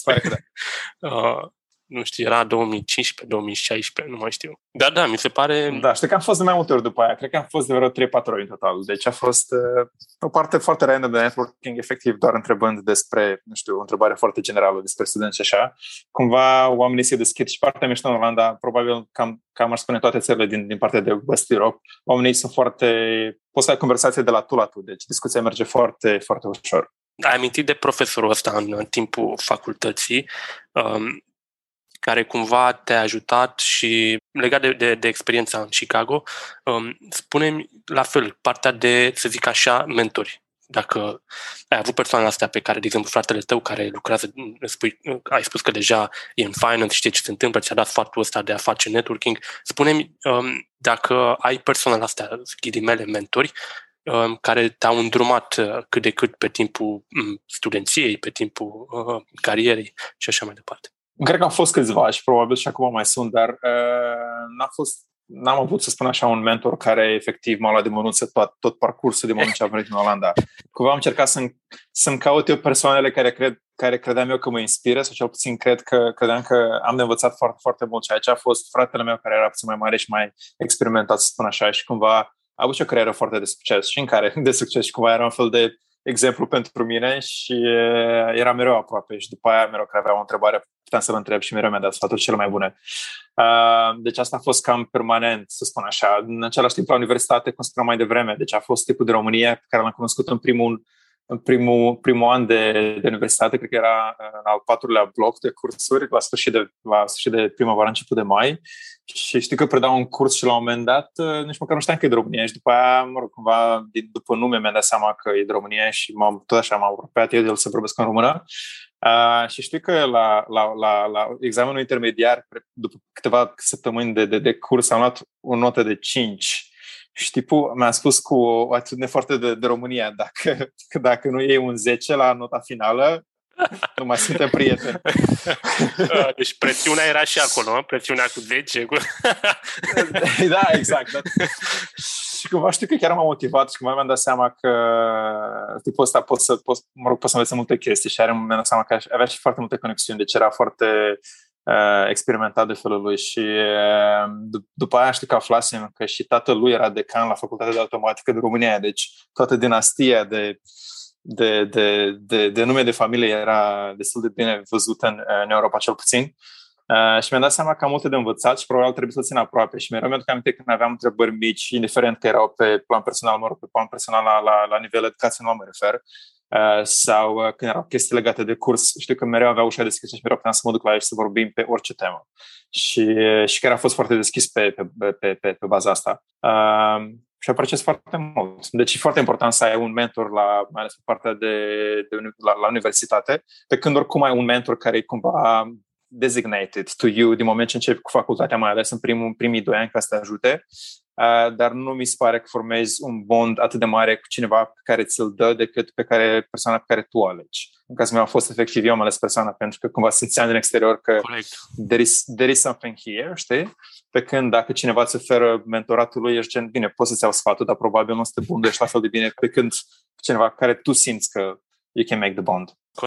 Nu știu, era 2015, 2016, nu mai știu. Da, mi se pare... Da, știu că am fost de mai multe ori după aia. Cred că am fost de vreo 3-4 ori în total. Deci a fost o parte foarte random de networking, efectiv doar întrebând despre, nu știu, o întrebare foarte generală despre studenți și așa. Cumva oamenii se deschid și partea mișto în Olanda, probabil cam aș spune toate țările din partea de West Europe. Oamenii sunt foarte... Poți să ai conversație de la tu la tu, deci discuția merge foarte, foarte ușor. Ai amintit de profesorul ăsta în timpul facultății, care cumva te-a ajutat și legat de experiența în Chicago, spune-mi la fel, partea de, să zic așa, mentori. dacă ai avut persoanele astea pe care, de exemplu, fratele tău care lucrează, ai spus că deja e în finance, știe ce se întâmplă, ți-a dat sfatul ăsta de a face networking. Spune-mi dacă ai persoanele astea, ghilimele, mentori, care te-au îndrumat cât de cât pe timpul studenției, pe timpul carierei și așa mai departe. Cred că au fost câțiva și probabil și acum mai sunt, dar n-am avut, să spun așa, un mentor care efectiv m-a luat de mânuță tot parcursul de moment ce am venit în Olanda. Cumva am încercat să-mi caut eu persoanele care credeam eu că mă inspiră, sau cel puțin credeam că am de învățat foarte, foarte mult. Și aici a fost fratele meu care era puțin mai mare și mai experimentat, să spun așa, și cumva a avut și o carieră foarte de succes și în care de succes și cumva era un fel de exemplu pentru mine și era mereu aproape și după aia mereu că aveam o întrebare puteam să-l întreb și mereu mi-a dat sfaturi cele mai bune. Deci asta a fost cam permanent, să spun așa. În același timp la universitate, cum spuneam mai devreme, deci a fost tipul de România pe care l-am cunoscut în primul an de universitate, cred că era în al 4-lea bloc de cursuri, la sfârșit de primăvară, început de mai. Și știu că predau un curs și la un moment dat nici măcar nu știam că e de România și după aia, cumva, după nume mi-am dat seama că e de România și tot așa m-am apropiat eu de el să vorbesc în română. Și știu că la examenul intermediar, după câteva săptămâni de curs, am luat o notă de 5. Și tipul mi-a spus cu o atitudine foarte de România, dacă nu iei un 10 la nota finală, nu mai suntem prieteni. Deci presiunea era și acolo, presiunea cu 10. Da, exact. Și cumva știu că chiar m-a motivat și cumva mi-am dat seama că tipul ăsta pot să învețe multe chestii și mi-am dat seama că avea și foarte multe conexiuni, deci era foarte experimentat de felul lui și după aia știu că aflasem că și tatăl lui era decan la Facultatea de Automatică de România, deci toată dinastia de nume de familie era destul de bine văzută în Europa, cel puțin. Și mi-am dat seama că am multe de învățat și probabil trebuie să țin aproape. Și mereu mi-aduc aminte când aveam întrebări mici, indiferent că erau pe plan personal, pe plan personal la nivel educațional mă refer, sau când erau chestii legate de curs, știu că mereu avea ușa deschisă și mereu puteam să mă duc la el și să vorbim pe orice temă. Și chiar a fost foarte deschis pe baza asta. Și apreciez foarte mult. Deci e foarte important să ai un mentor, mai ales pe partea la universitate, pe când oricum ai un mentor care e cumva designated to you din moment ce începi cu facultatea, mai ales în primii 2 ani ca să te ajute, dar nu mi se pare că formezi un bond atât de mare cu cineva pe care ți-l dă decât persoana pe care tu o alegi. În cazul meu a fost efectiv eu am ales persoana pentru că cumva simțeam din exterior că there is something here, știi? Pe când dacă cineva îți oferă mentoratul lui, ești gen, bine, poți să-ți iau sfatul, dar probabil nu o să te bundești la fel de bine pe când cineva care tu simți că you can make the bond.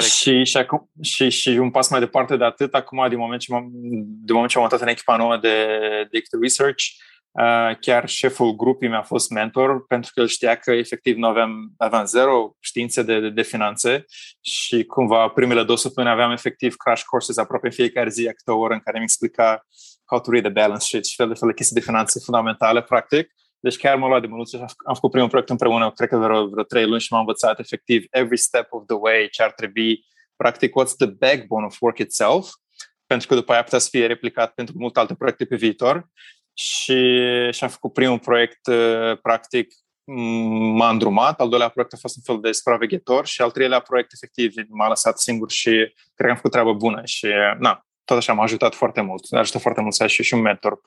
Și un pas mai departe de atât, acum, din moment ce am montat în echipa nouă de Data Research, chiar șeful grupului mi-a fost mentor, pentru că el știa că efectiv nu aveam zero științe de finanțe și cumva primele 2 săptămâni aveam efectiv crash courses aproape în fiecare zi, câte o oră în care mi explica how to read the balance sheet și fel de chestii de finanțe fundamentale, practic. Deci chiar m-a luat de mânuță și am făcut primul proiect împreună, cred că vreo 3 luni și m-am învățat efectiv every step of the way ce ar trebui, practic, what's the backbone of work itself, pentru că după aia putea să fie replicat pentru multe alte proiecte pe viitor și am făcut primul proiect, practic, m-a îndrumat, al 2-lea proiect a fost un fel de supraveghetor și al 3-lea proiect, efectiv, m-a lăsat singur și cred că am făcut treabă bună și, tot așa m-a ajutat foarte mult. M-a ajutat foarte mult să ai și un mentor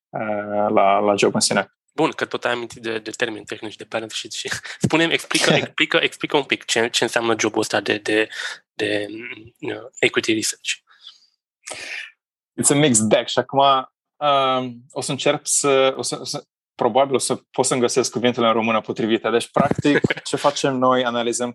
la job în sine. Bun, că tot ai amintit de termeni tehnici, de balance sheet și spune-mi, explică un pic ce înseamnă jobul ăsta de equity research. It's a mixed bag și acum o să încerc probabil o să pot să-mi găsesc cuvintele în română potrivite. Deci, practic, ce facem noi? Analizăm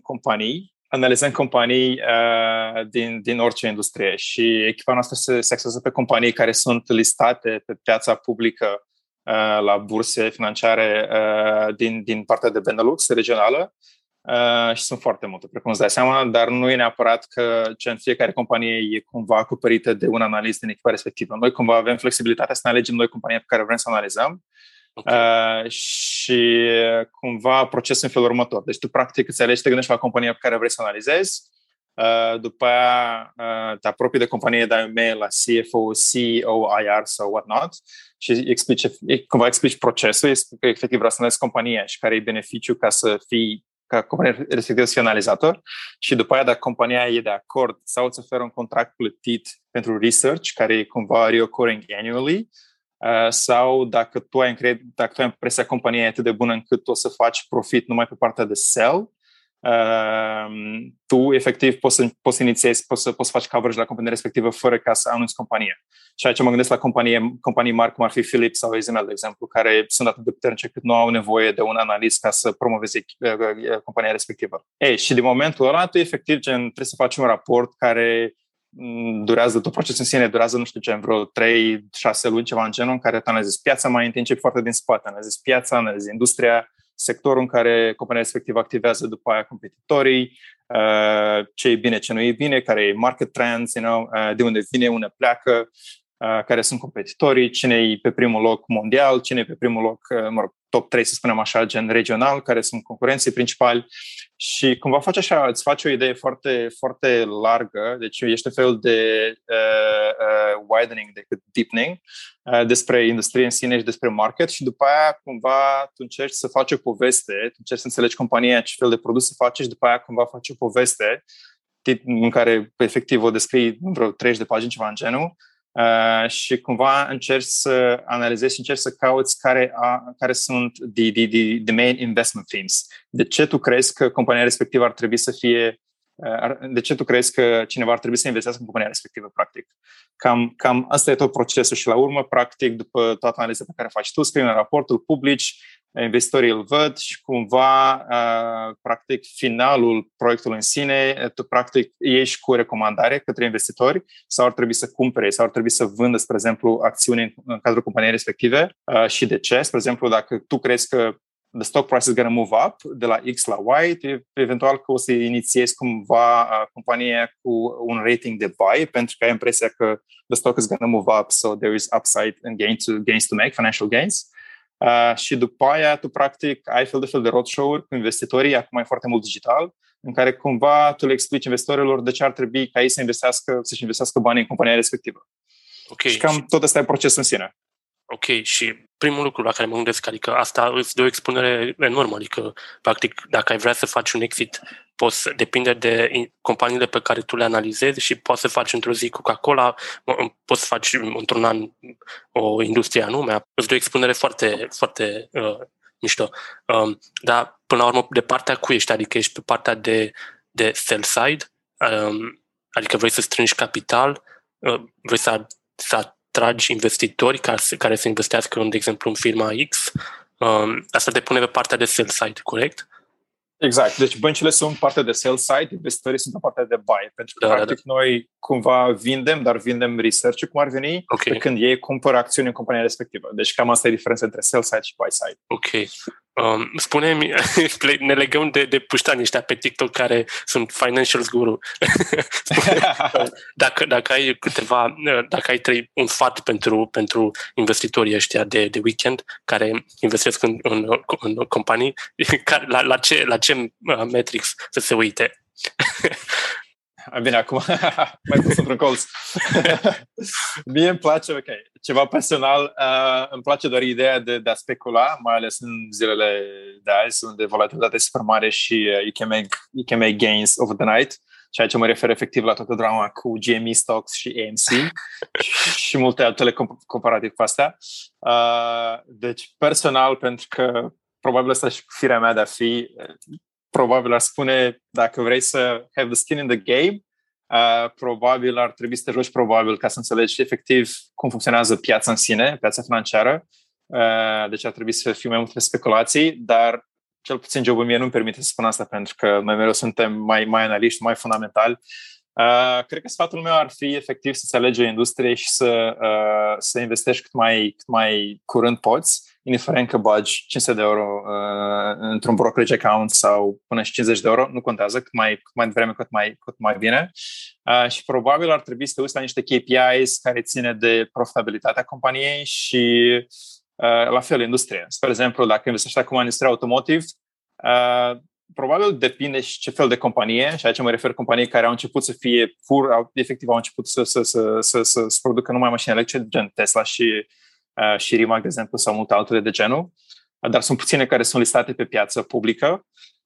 companii din orice industrie și echipa noastră se axează pe companii care sunt listate pe piața publică la burse financiare din partea de Benelux, regională, și sunt foarte multe, precum îți dai seama, dar nu e neapărat că în fiecare companie e cumva acoperită de un analist din echipa respectivă. Noi cumva avem flexibilitatea să ne alegem noi compania pe care vrem să analizăm. Okay. Și cumva procesul în felul următor. Deci tu practic îți alegi, te gândești la compania pe care vrei să analizezi, după aia te apropii de companie, dai un mail la CFO, CEO, IR sau whatnot și explici procesul, că efectiv vreau să analizezi compania și care e beneficiu ca să fii ca compania respectivă să fie analizată și după aia dacă compania e de acord sau îți oferă un contract plătit pentru research care e cumva reoccurring annually sau dacă tu ai impresia că compania e atât de bună încât o să faci profit numai pe partea de sell, tu efectiv poți să inițiezi, poți să faci coverage la compania respectivă fără ca să anunți compania. Și aici mă gândesc la companii mari cum ar fi Philips sau ASML, de exemplu, care sunt atât de puternice cât nu au nevoie de un analist ca să promoveze compania respectivă. Și din momentul ăla, tu efectiv trebuie să faci un raport care durează, tot procesul în sine durează, nu știu ce, vreo 3-6 luni, ceva în genul, în care tu analizezi piața, mai întâi începi foarte din spate, analizezi piața, analizezi industria, sectorul în care compania respectivă activează, după aia competitorii, ce e bine, ce nu e bine, care e market trends, de unde vine, unde pleacă, care sunt competitorii, cine e pe primul loc mondial, cine e pe primul loc, top 3, să spunem așa, gen regional, care sunt concurenții principali și cumva faci așa, îți faci o idee foarte, foarte largă, deci ești un fel de widening decât deepening despre industrie în sine și despre market și după aia cumva tu încerci să faci o poveste, tu încerci să înțelegi compania ce fel de produse face și după aia cumva faci o poveste în care efectiv o descrii vreo 30 de pagini, ceva în genul, și cumva încerci să analizezi și încerci să cauți care sunt the main investment themes. De ce tu crezi că compania respectivă ar trebui să fie, de ce tu crezi că cineva ar trebui să investească în compania respectivă, practic? Cam asta e tot procesul și la urmă, practic, după toată analiza pe care faci tu, scrii un raport, îl publici, investitorii îl văd și cumva, practic, finalul proiectului în sine, tu practic ieși cu recomandare către investitori sau ar trebui să cumpere sau ar trebui să vândă, spre exemplu, acțiuni în cadrul companiei respective și de ce. Spre exemplu, dacă tu crezi că the stock price is going to move up de la X la Y, eventual că o să inițiezi cumva compania cu un rating de buy pentru că ai impresia că the stock is going to move up, so there is upside and gains to make, financial gains. Și după aia tu practic ai fel de roadshow-uri cu investitorii, acum e foarte mult digital, în care cumva tu le explici investitorilor de ce ar trebui ca ei să-și investească banii în compania respectivă. Okay. Și cam tot ăsta e procesul în sine. Ok, și primul lucru la care mă gândesc, adică asta îți dă o expunere enormă, adică practic dacă ai vrea să faci un exit, depinde de companiile pe care tu le analizezi și poți să faci într-o zi Coca-Cola, poți să faci într-un an o industrie anume, îți dă o expunere foarte, foarte mișto. Dar până la urmă de partea cui ești, adică ești pe partea de sell side, adică vrei să strângi capital, vrei să atragi investitori care să investească, de exemplu, în firma X. Asta te pune pe partea de sell side, corect? Exact. Deci băncile sunt partea de sell side, investitorii sunt partea de buy. Pentru că, practic, noi cumva vindem, dar vindem research cum ar veni, pe când ei cumpără acțiuni în compania respectivă. Deci cam asta e diferența între sell side și buy side. Ok. Spune-mi, ne legăm de puștanii ăștia pe TikTok care sunt financials guru. Dacă ai un sfat pentru investitorii ăștia de weekend care investesc în companii, la ce metrics să se uite? Bine, acum mai pus într-un colț. Mie îmi place, ceva personal, îmi place doar ideea de a specula, mai ales în zilele de azi, unde volatilitatea e super mare și you can make gains over the night. Și aici mă refer efectiv la toată drama cu GME Stocks și AMC și multe altele comparativ cu astea. Deci, personal, pentru că probabil asta și firea mea de a fi, probabil ar spune, dacă vrei să have the skin in the game, probabil ar trebui să te joci ca să înțelegi efectiv cum funcționează piața în sine, piața financiară. Deci ar trebui să fie mai multe speculații, dar cel puțin jobul mie nu-mi permite să spun asta pentru că noi mereu suntem mai analiști, mai fundamentali. Cred că sfatul meu ar fi efectiv să-ți alegi o industrie și să investești cât mai curând poți, indiferent că bagi 500 de euro într-un brokerage account sau până și 50 de euro, nu contează, cât mai devreme, cât mai bine. Și probabil ar trebui să te uiți la niște KPIs care ține de profitabilitatea companiei și la fel industrie. Spre exemplu, dacă investești acum în industria automotive, probabil depinde și ce fel de companie, și aici mă refer companii care au început să fie efectiv au început să producă numai mașini electrice, gen Tesla și Rimac, de exemplu, sau multe altele de genul, dar sunt puține care sunt listate pe piață publică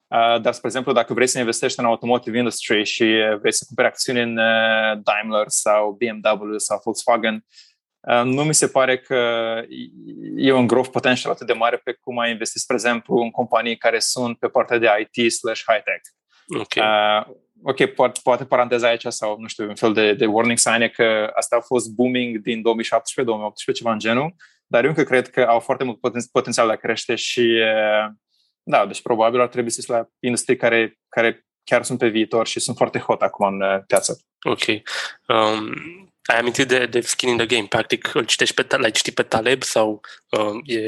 Dar, spre exemplu, dacă vrei să investești în automotive industry și vrei să cumperi acțiuni în Daimler sau BMW sau Volkswagen, nu mi se pare că e un growth potential atât de mare pe cum ai investit, spre exemplu, în companii care sunt pe partea de IT/high-tech. Ok, poate paranteza aici sau, nu știu, un fel de warning sign e că asta a fost booming din 2017-2018, ceva în genul, dar eu încă cred că au foarte mult potențial de a crește și da, deci probabil ar trebui să fie la industrie care chiar sunt pe viitor și sunt foarte hot acum în piață. Ok. Ai amintit de Skin in the Game. Practic, l-ai citit pe Taleb sau e...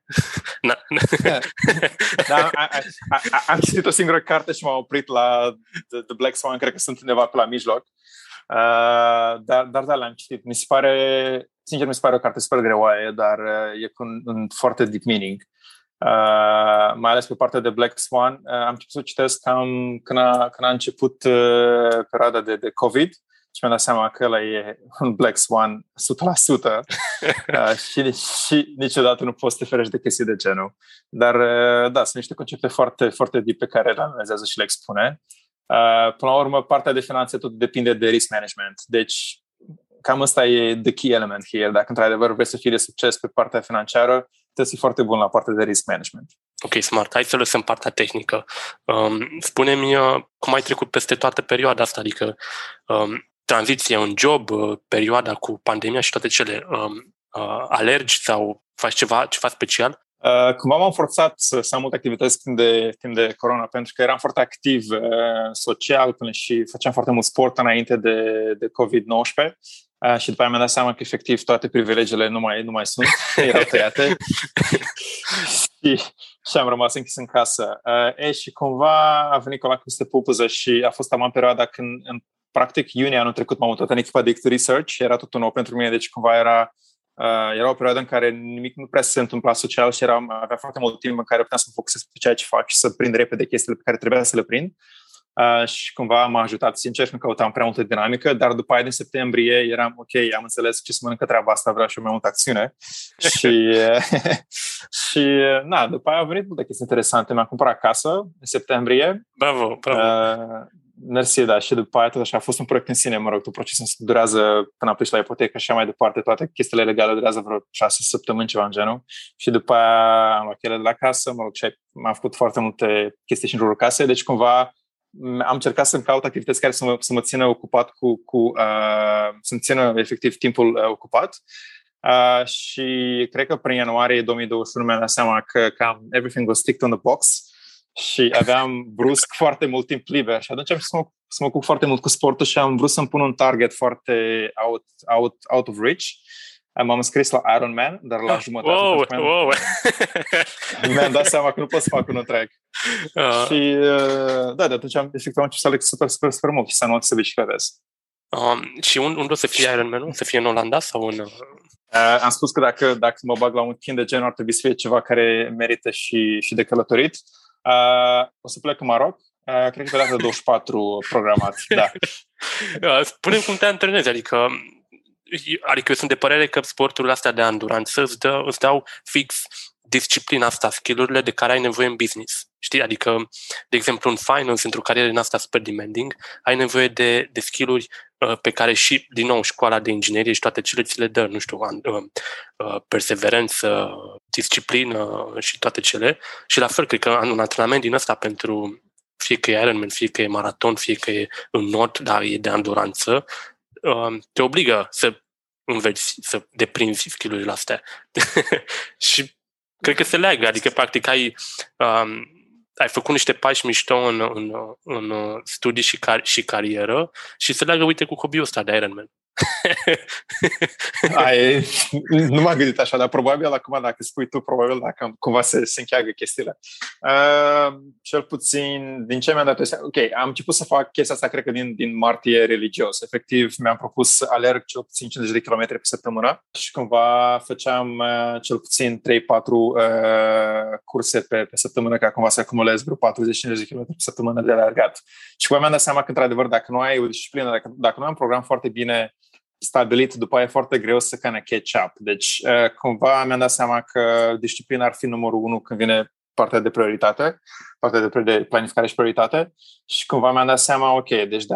Da, am citit o singură carte și m-am oprit la The Black Swan, cred că sunt undeva pe la mijloc. Dar da, l-am citit. Sincer, mi se pare o carte super greoaie, dar e cu un foarte deep meaning. Mai ales pe partea de Black Swan. Am început să o citesc cam când a început perioada de COVID și mi-am dat seama că ăla e un Black Swan 100%. Și niciodată nu poți să te ferești de chestii de genul. Dar da, sunt niște concepte foarte, foarte deep pe care le analizează și le expune. Până la urmă, partea de finanțe tot depinde de risk management. Deci, cam ăsta e the key element here. Dacă într-adevăr vrei să fii de succes pe partea financiară, trebuie să fii foarte bun la partea de risk management. Ok, smart. Hai să lăsăm partea tehnică. Spune-mi cum ai trecut peste toată perioada asta, adică tranziția în job, perioada cu pandemia și toate cele. Alergi sau faci ceva special? Cumva m-am forțat să am multe activități timp de corona, pentru că eram foarte activ social până și făceam foarte mult sport înainte de COVID-19 și după aia mi-am dat seama că efectiv toate privilegiile nu mai sunt, erau tăiate și am rămas închis în casă. Și cumva a venit colac peste pupuză și a fost în perioada când, în practic, iunie anul trecut m-am mutat în echipa de research și era totul nou pentru mine, deci cumva era o perioadă în care nimic nu prea se întâmpla social și avea foarte mult timp în care puteam să mă focusez pe ceea ce fac și să prind repede chestiile pe care trebuia să le prind. Și cumva m-a ajutat, sincer, nu căutam prea multă dinamică, dar după aia din septembrie eram ok, am înțeles ce să mănâncă treaba asta, vreau și mai multă acțiune. și după aia au venit multe chestii interesante. Mi-am cumpărat casă în septembrie. Bravo. Mersi, da, și după aia tot așa a fost un proiect în sine, tot procesul durează până aplici la ipotecă și așa mai departe, toate chestiile legale durează vreo 6 săptămâni, ceva în genul, și după aia am luat ele de la casă, și m-am făcut foarte multe chestii și în jurul casei, deci cumva am încercat să-mi caut activități care să mă țină ocupat să-mi țină efectiv timpul ocupat. Și cred că prin ianuarie 2021 mi-am dat seama că cam everything was ticked on the box și aveam brusc foarte mult timp liber și atunci am să mă ocup foarte mult cu sportul și am vrut să-mi pun un target foarte out of reach. M-am înscris la Ironman, dar la jumătate. Wow. Mi-am dat seama că nu pot să fac un întreg. Și da, de atunci am început să aleg super mult și să nu să bicicletez. Și unde o să fie Ironman-ul? Să fie în Olanda sau în... Am spus că dacă mă bag la un timp de genul ar trebui să fie ceva care merită și de călătorit. O să plec în Maroc. Cred că pe data 24 programat. Da. Spune-mi cum te antrenezi, adică eu sunt de părere că sporturile astea de anduranță îți dau fix disciplina asta, skill-urile de care ai nevoie în business. Știi? Adică, de exemplu, în finance, într-o carieră în asta super demanding, ai nevoie de skill-uri pe care și, din nou, școala de inginerie și toate cele ți le dă, nu știu, perseverență, disciplină și toate cele. Și la fel, cred că un antrenament din ăsta pentru fie că e Ironman, fie că e maraton, fie că e în not, dar e de anduranță, te obligă să înveți, să deprinzi skill-urile astea. Și cred că se leagă, adică practic ai făcut niște pași mișto în studii și carieră și se leagă, uite, cu hobby-ul ăsta de Ironman. Nu m-am gândit așa, dar probabil acum, dacă spui tu, probabil dacă cumva se încheagă chestiile. Cel puțin, din ce mi-am dat seama, ok, am început să fac chestia asta, cred că din martie religios. Efectiv, mi-am propus să alerg cel puțin 50 de kilometri pe săptămână și cumva făceam cel puțin 3-4 curse pe săptămână, ca cumva să acumulez vreo 40-50 de kilometri pe săptămână de alergat. Și cumva mi-am dat seama că, într-adevăr, dacă nu ai o disciplină, dacă nu ai un program foarte bine stabilit, după aia e foarte greu să catch up. Deci, cumva mi-am dat seama că disciplina ar fi numărul 1 când vine partea de prioritate, partea de planificare și prioritate și cumva mi-am dat seama, ok, deci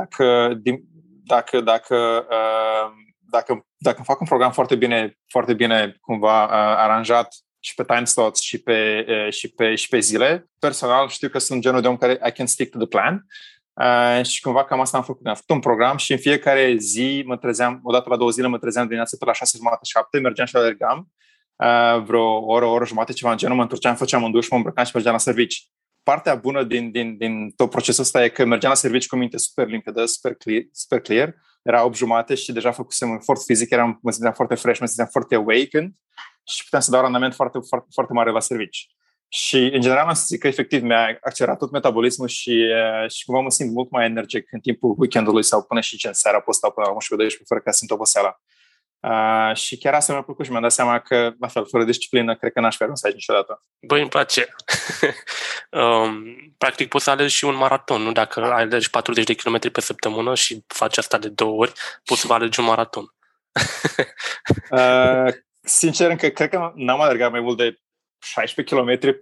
dacă fac un program foarte bine cumva aranjat și pe time slots și pe zile, personal știu că sunt genul de om care I can stick to the plan. Și cumva cam asta am făcut. Am făcut un program și în fiecare zi mă trezeam, odată la 2 zile mă trezeam dimineața pe la 6:30-7, mergeam și alergam vreo oră jumătate, ceva în genul, mă întorceam, făceam un duș, mă îmbrăcam și mergeam la servici. Partea bună din tot procesul ăsta e că mergeam la servici cu minte super limpede, super clear. Era 8:30 și deja făcusem un efort fizic, mă simțeam foarte fresh, mă simțeam foarte awakened și puteam să dau randament foarte, foarte, foarte mare la servici. Și, în general, am să zic că, efectiv, mi-a accelerat tot metabolismul și cumva mă simt mult mai energic în timpul weekendului sau până și în seara pot sta până la 11-12 fără ca să simt oboseala. Și chiar asta mi-a plăcut și mi-am dat seama că, la fel, fără disciplină, cred că n-aș fi ajuns aici niciodată. Băi, îmi place. Practic poți să alegi și un maraton, nu? Dacă alegi 40 de kilometri pe săptămână și faci asta de 2 ori, poți să alegi un maraton. Sincer, încă cred că n-am alergat mai mult de 16 km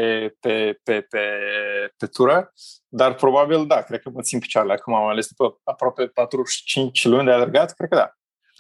pe tură, dar probabil da, cred că mă țin picioarele. Acum am ales după aproape 45 luni de alergat, cred că da.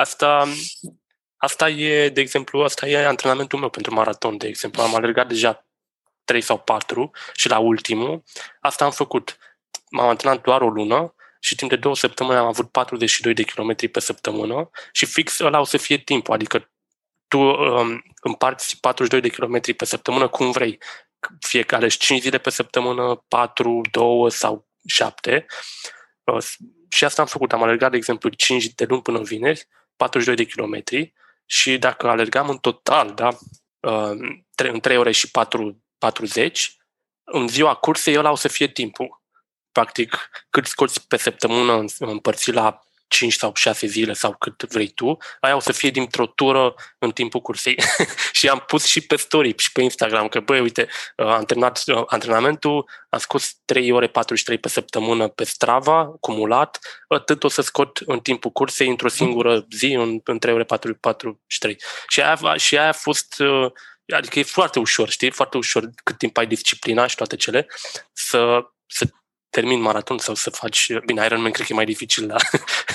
Asta e, de exemplu, asta e antrenamentul meu pentru maraton, de exemplu. Am alergat deja 3 sau 4 și la ultimul, asta am făcut. M-am antrenat doar o lună și timp de 2 săptămâni am avut 42 de kilometri pe săptămână și fix ăla o să fie timpul, adică tu împarți 42 de kilometri pe săptămână cum vrei. Fie că alegi 5 zile pe săptămână, 4, 2 sau 7. Și asta am făcut. Am alergat, de exemplu, 5 de luni până vineri, 42 de kilometri și dacă alergam în total, da, în 3 ore și 40, în ziua cursei ăla o să fie timpul. Practic, cât scoți pe săptămână împărțit la 5 sau 6 zile sau cât vrei tu, aia o să fie dintr-o tură în timpul cursei. Și am pus și pe story și pe Instagram că, băi, uite, am terminat antrenamentul, am scos 3 ore 43 pe săptămână pe Strava, cumulat, atât o să scot în timpul cursei într-o singură zi, în 3 ore 43. Și aia a fost... Adică e foarte ușor, știi? Foarte ușor cât timp ai disciplina și toate cele să termin maraton sau să faci... Bine, Ironman cred că e mai dificil, da?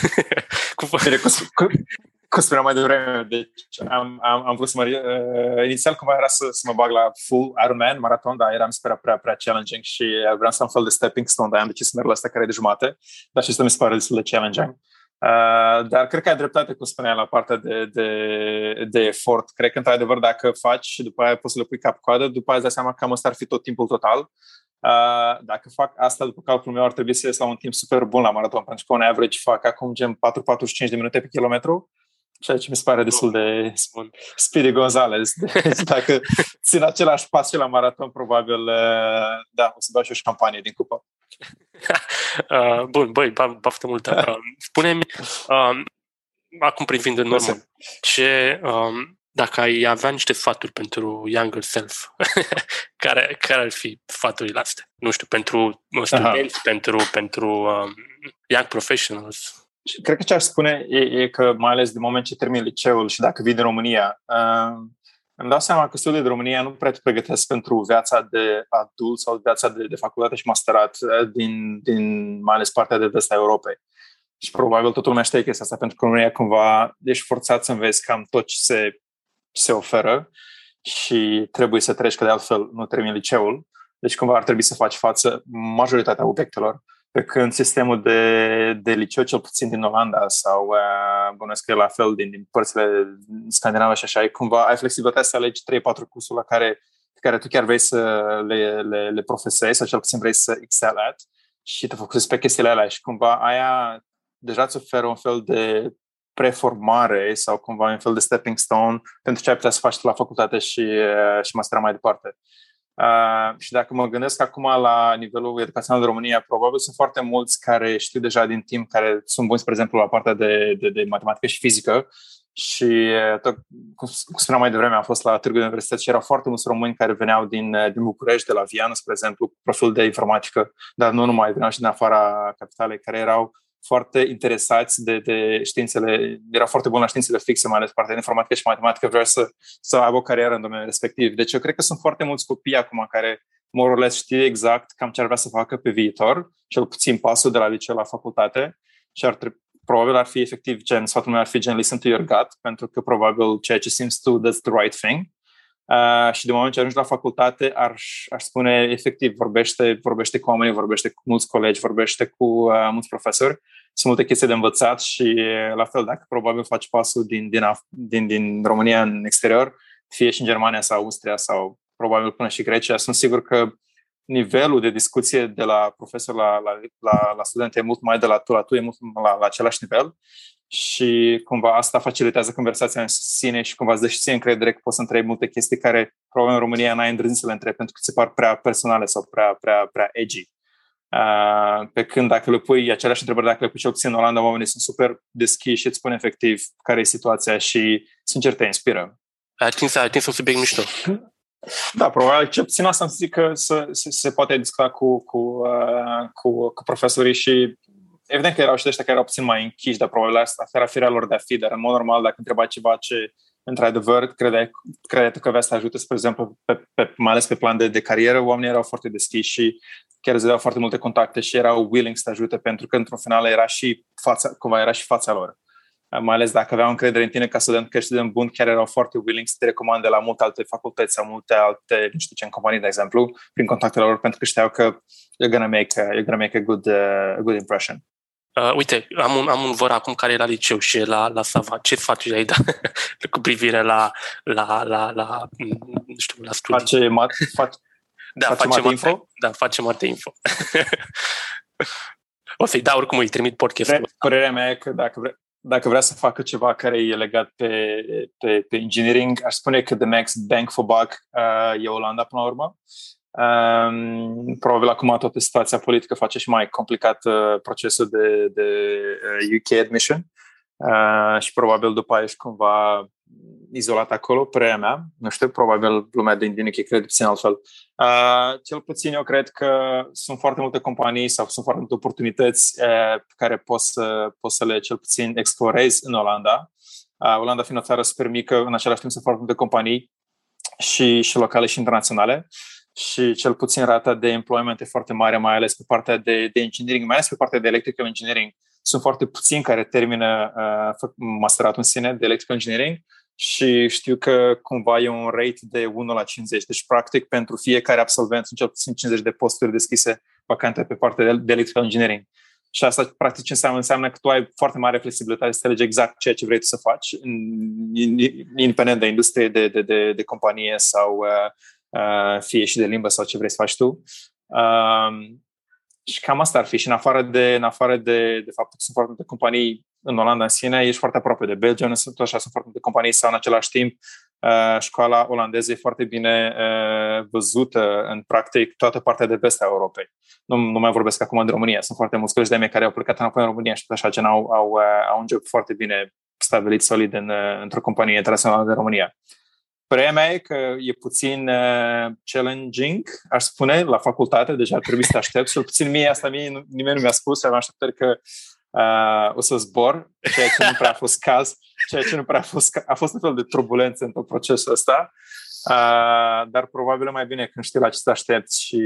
Cum spuneam mai devreme, deci am vrut să mă... inițial cumva era să mă bag la full Ironman, maraton, dar eram prea challenging și vreau să am fel de stepping stone, dar am decis să merg la asta care e de jumate, dar și asta mi se pare destul de challenging. Dar cred că ai dreptate, cum spuneai, la partea de efort. Cred că, într-adevăr, dacă faci și după aia poți să le pui cap-coadă, după aia îți dai seama că cam ăsta ar fi tot timpul total. Dacă fac asta, după calculul meu, ar trebui să ies la un timp super bun la maraton, pentru că un average fac acum gen 4:45 de minute pe kilometru, ceea ce mi se pare destul de Speedy Gonzales. Deci dacă țin același pas și la maraton, probabil, da, o să beau și o șampanie din cupă. Bun, băi, baftă multă. Spune-mi, acum privind în urmă, dacă ai avea niște sfaturi pentru younger self, care ar fi sfaturile astea? Nu știu, pentru studenți, pentru young professionals? Cred că ce aș spune e că, mai ales din moment ce termin liceul și dacă vii din România, îmi dau seama că studiile de România nu prea te pregătesc pentru viața de adult sau viața de facultate și masterat din mai ales partea de vest a Europei. Și probabil totul lumea știe chestia asta, pentru că România cumva ești forțat să înveți cam tot ce se oferă și trebuie să treci, că de altfel nu termini liceul. Deci cumva ar trebui să faci față majoritatea obiectelor. Pe când sistemul de liceu, cel puțin din Olanda sau bănuiesc că e la fel din părțile scandinave și așa, cumva ai flexibilitatea să alegi 3-4 cursuri pe care tu chiar vrei să le profesezi sau cel puțin vrei să excel at și te focusezi pe chestiile alea și cumva aia deja îți oferă un fel de preformare sau cumva un fel de stepping stone pentru ce ai putea să faci la facultate și mastera mai departe. Și dacă mă gândesc acum la nivelul educațional de România, probabil sunt foarte mulți care știu deja din timp, care sunt buni, spre exemplu, la partea de matematică și fizică și, tot, cum spuneam mai devreme, am fost la Târgu de Universități și erau foarte mulți români care veneau din București, de la Viana, spre exemplu, profil de informatică, dar nu numai, veneau și din afara capitalei, care erau foarte interesați de științele, erau foarte buni la științele fixe, mai ales partea de informatică și matematică, vreau să aibă o carieră în domeniul respectiv. Deci eu cred că sunt foarte mulți copii acum care more or less știe exact cam ce ar vrea să facă pe viitor, cel puțin pasul de la liceu la facultate și probabil ar fi efectiv sfatul meu ar fi listen to your gut, pentru că probabil ceea ce simți tu, that's the right thing. Și de moment ce ajungi la facultate, aș spune efectiv, vorbește cu oamenii, vorbește cu mulți colegi, vorbește cu mulți profesori. Sunt multe chestii de învățat și la fel, dacă probabil faci pasul din România în exterior, fie și în Germania sau Austria sau probabil până și Grecia, sunt sigur că nivelul de discuție de la profesor la student e mult mai de la tu la tu, e mult la același nivel și cumva asta facilitează conversația în sine și cumva îți dă și ție încredere că poți să întrebi multe chestii care probabil în România n-ai îndrăznit să le întrebi pentru că ți se par prea personale sau prea edgy. Pe când dacă le pui aceleași întrebări, dacă le pui cel puțin în Olanda, oamenii sunt super deschiși și îți spun efectiv care e situația și sincer te inspiră. Ai atins un subiect mișto. Da, probabil ce puțin asta să zic că se poate discuta cu profesorii și evident că erau și ăștia care erau puțin mai închiși, dar probabil asta era firea lor de a fi, dar în mod normal dacă întrebai ceva ce într-adevăr credeai că vrea să te ajute, spre exemplu, mai ales pe plan de carieră, oamenii erau foarte deschiși și chiar îți dădeau foarte multe contacte și erau willing să te ajute pentru că într-un final era și fața lor. Mai ales dacă aveau încredere în tine ca student bun, chiar erau foarte willing să te recomande la multe alte facultăți sau multe alte, nu știu ce, în companii, de exemplu, prin contactele lor, pentru că știau că you're gonna make a good impression. Uite, am un văr acum care e la liceu și e la Sava. Ce sfaturi ai cu privire la nu știu, la studii? Face info? Da, face mate info. O să-i dau oricum, îi trimit podcastul. Părerea mea e că dacă vrea să facă ceva care e legat pe engineering, aș spune că the next bang for buck e Olanda până la urmă. Probabil acum toată situația politică face și mai complicat procesul de UK admission și probabil după aia ești cumva izolat acolo, părerea mea. Nu știu, probabil lumea din UK crede puțin altfel. Cel puțin eu cred că sunt foarte multe companii sau sunt foarte multe oportunități pe care poți să le cel puțin explorezi în Olanda. Olanda fiind o țară super mică, în același timp sunt foarte multe companii și locale și internaționale și cel puțin rata de employment e foarte mare, mai ales pe partea de engineering, mai ales pe partea de electrical engineering. Sunt foarte puțini care termină masteratul în sine de electrical engineering și știu că cumva e un rate de 1 la 50. Deci, practic, pentru fiecare absolvent sunt cel puțin 50 de posturi deschise vacante pe partea de electrical engineering. Și asta, practic, ce înseamnă că tu ai foarte mare flexibilitate să alegi exact ceea ce vrei tu să faci, independent de industrie, de companie sau fie și de limbă sau ce vrei să faci tu. Și cam asta ar fi. Și în afară de faptul că sunt foarte multe companii în Olanda în sine, ești foarte aproape de Belgia, sunt foarte multe companii sau în același timp școala olandeză e foarte bine văzută în practic toată partea de vest a Europei. Nu mai vorbesc acum de România. Sunt foarte mulți colegi de mei care au plecat înapoi în România și așa gen au un job foarte bine stabilit, solid într-o companie internațională de România. Părerea mea e că e puțin challenging, aș spune, la facultate, deja ar trebui să te aștept. Cel puțin nimeni nu mi-a spus și aveam așteptări că o să zbor, ceea ce nu prea a fost caz, a fost un fel de turbulență în tot procesul ăsta, dar probabil e mai bine când știi la ce să aștepți și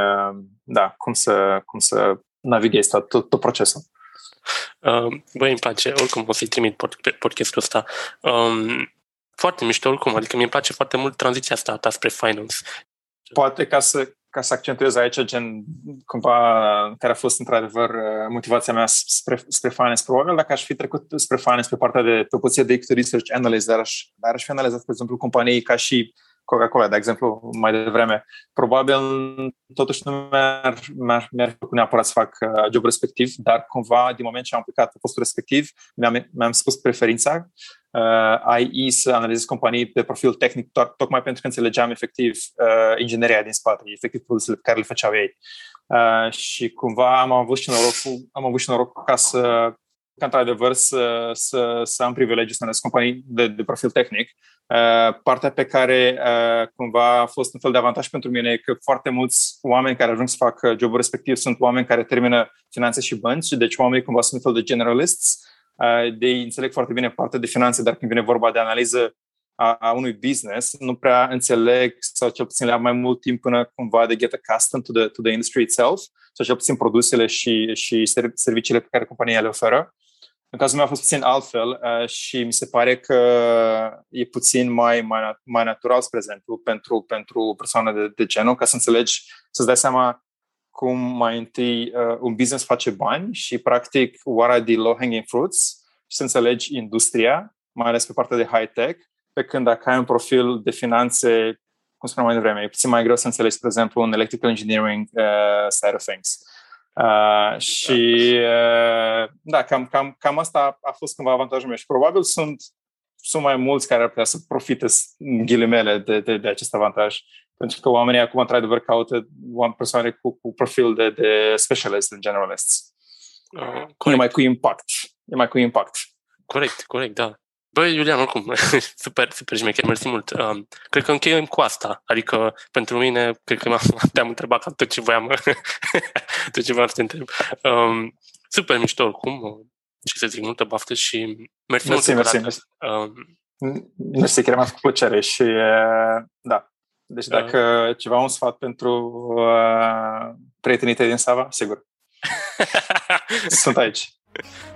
cum să navighezi tot procesul. Băi, îmi place, oricum o să-i trimit podcastul ăsta. Foarte mișto oricum, adică mi-e place foarte mult tranziția asta ta spre finance. Poate ca să accentuez aici, gen cumva care a fost într-adevăr motivația mea spre finance, probabil dacă aș fi trecut spre finance pe partea pe poziția de research analyst, dar aș fi analizat, de exemplu, companii ca și Coca-Cola, de exemplu, mai devreme. Probabil totuși nu mi-ar făcut neapărat să fac jobul respectiv, dar cumva din moment ce am aplicat postul respectiv, mi-am spus preferința i.e. să analizez companii pe profil tehnic, tocmai pentru că înțelegeam efectiv ingineria din spate, efectiv produsele pe care le făceau ei. Și cumva am avut și noroc ca să ca într-adevăr să am privilegiu să numesc companii de profil tehnic. Partea pe care cumva a fost un fel de avantaj pentru mine e că foarte mulți oameni care ajung să facă jobul respectiv sunt oameni care termină finanțe și bănci, deci oamenii cumva sunt un fel de generalists. De ei înțeleg foarte bine partea de finanțe, dar când vine vorba de analiză a unui business, nu prea înțeleg sau cel puțin le am mai mult timp până cumva de get accustomed to the industry itself sau cel puțin produsele și serviciile pe care compania le oferă. În cazul meu a fost puțin altfel și mi se pare că e puțin mai natural, spre exemplu, pentru persoane de genul, ca să înțelegi, să-ți dai seama cum mai întâi un business face bani și, practic, what are the low-hanging fruits și să înțelegi industria, mai ales pe partea de high-tech, pe când dacă ai un profil de finanțe, cum spuneam mai devreme, e puțin mai greu să înțelegi, spre exemplu, un electrical engineering side of things. Da, cam asta a fost cândva avantajul meu și probabil sunt mai mulți care ar putea să profite, în ghilimele, de acest avantaj, pentru că oamenii acum într-adevăr caută persoane cu profil de specialist, de generalists. E mai cu impact. Corect, da. Băi, Iulian, oricum, super șmecher, mersi mult. Cred că încheiem cu asta. Adică, pentru mine, cred că te-am întrebat tot ce voiam să te întreb. Super mișto, oricum. Ce să zic, multă baftă și mersi mult. Mersi, chiar mi-a făcut plăcere și da. Deci dacă ceva un sfat pentru prietenii tăi din Sava, sigur. Sunt aici.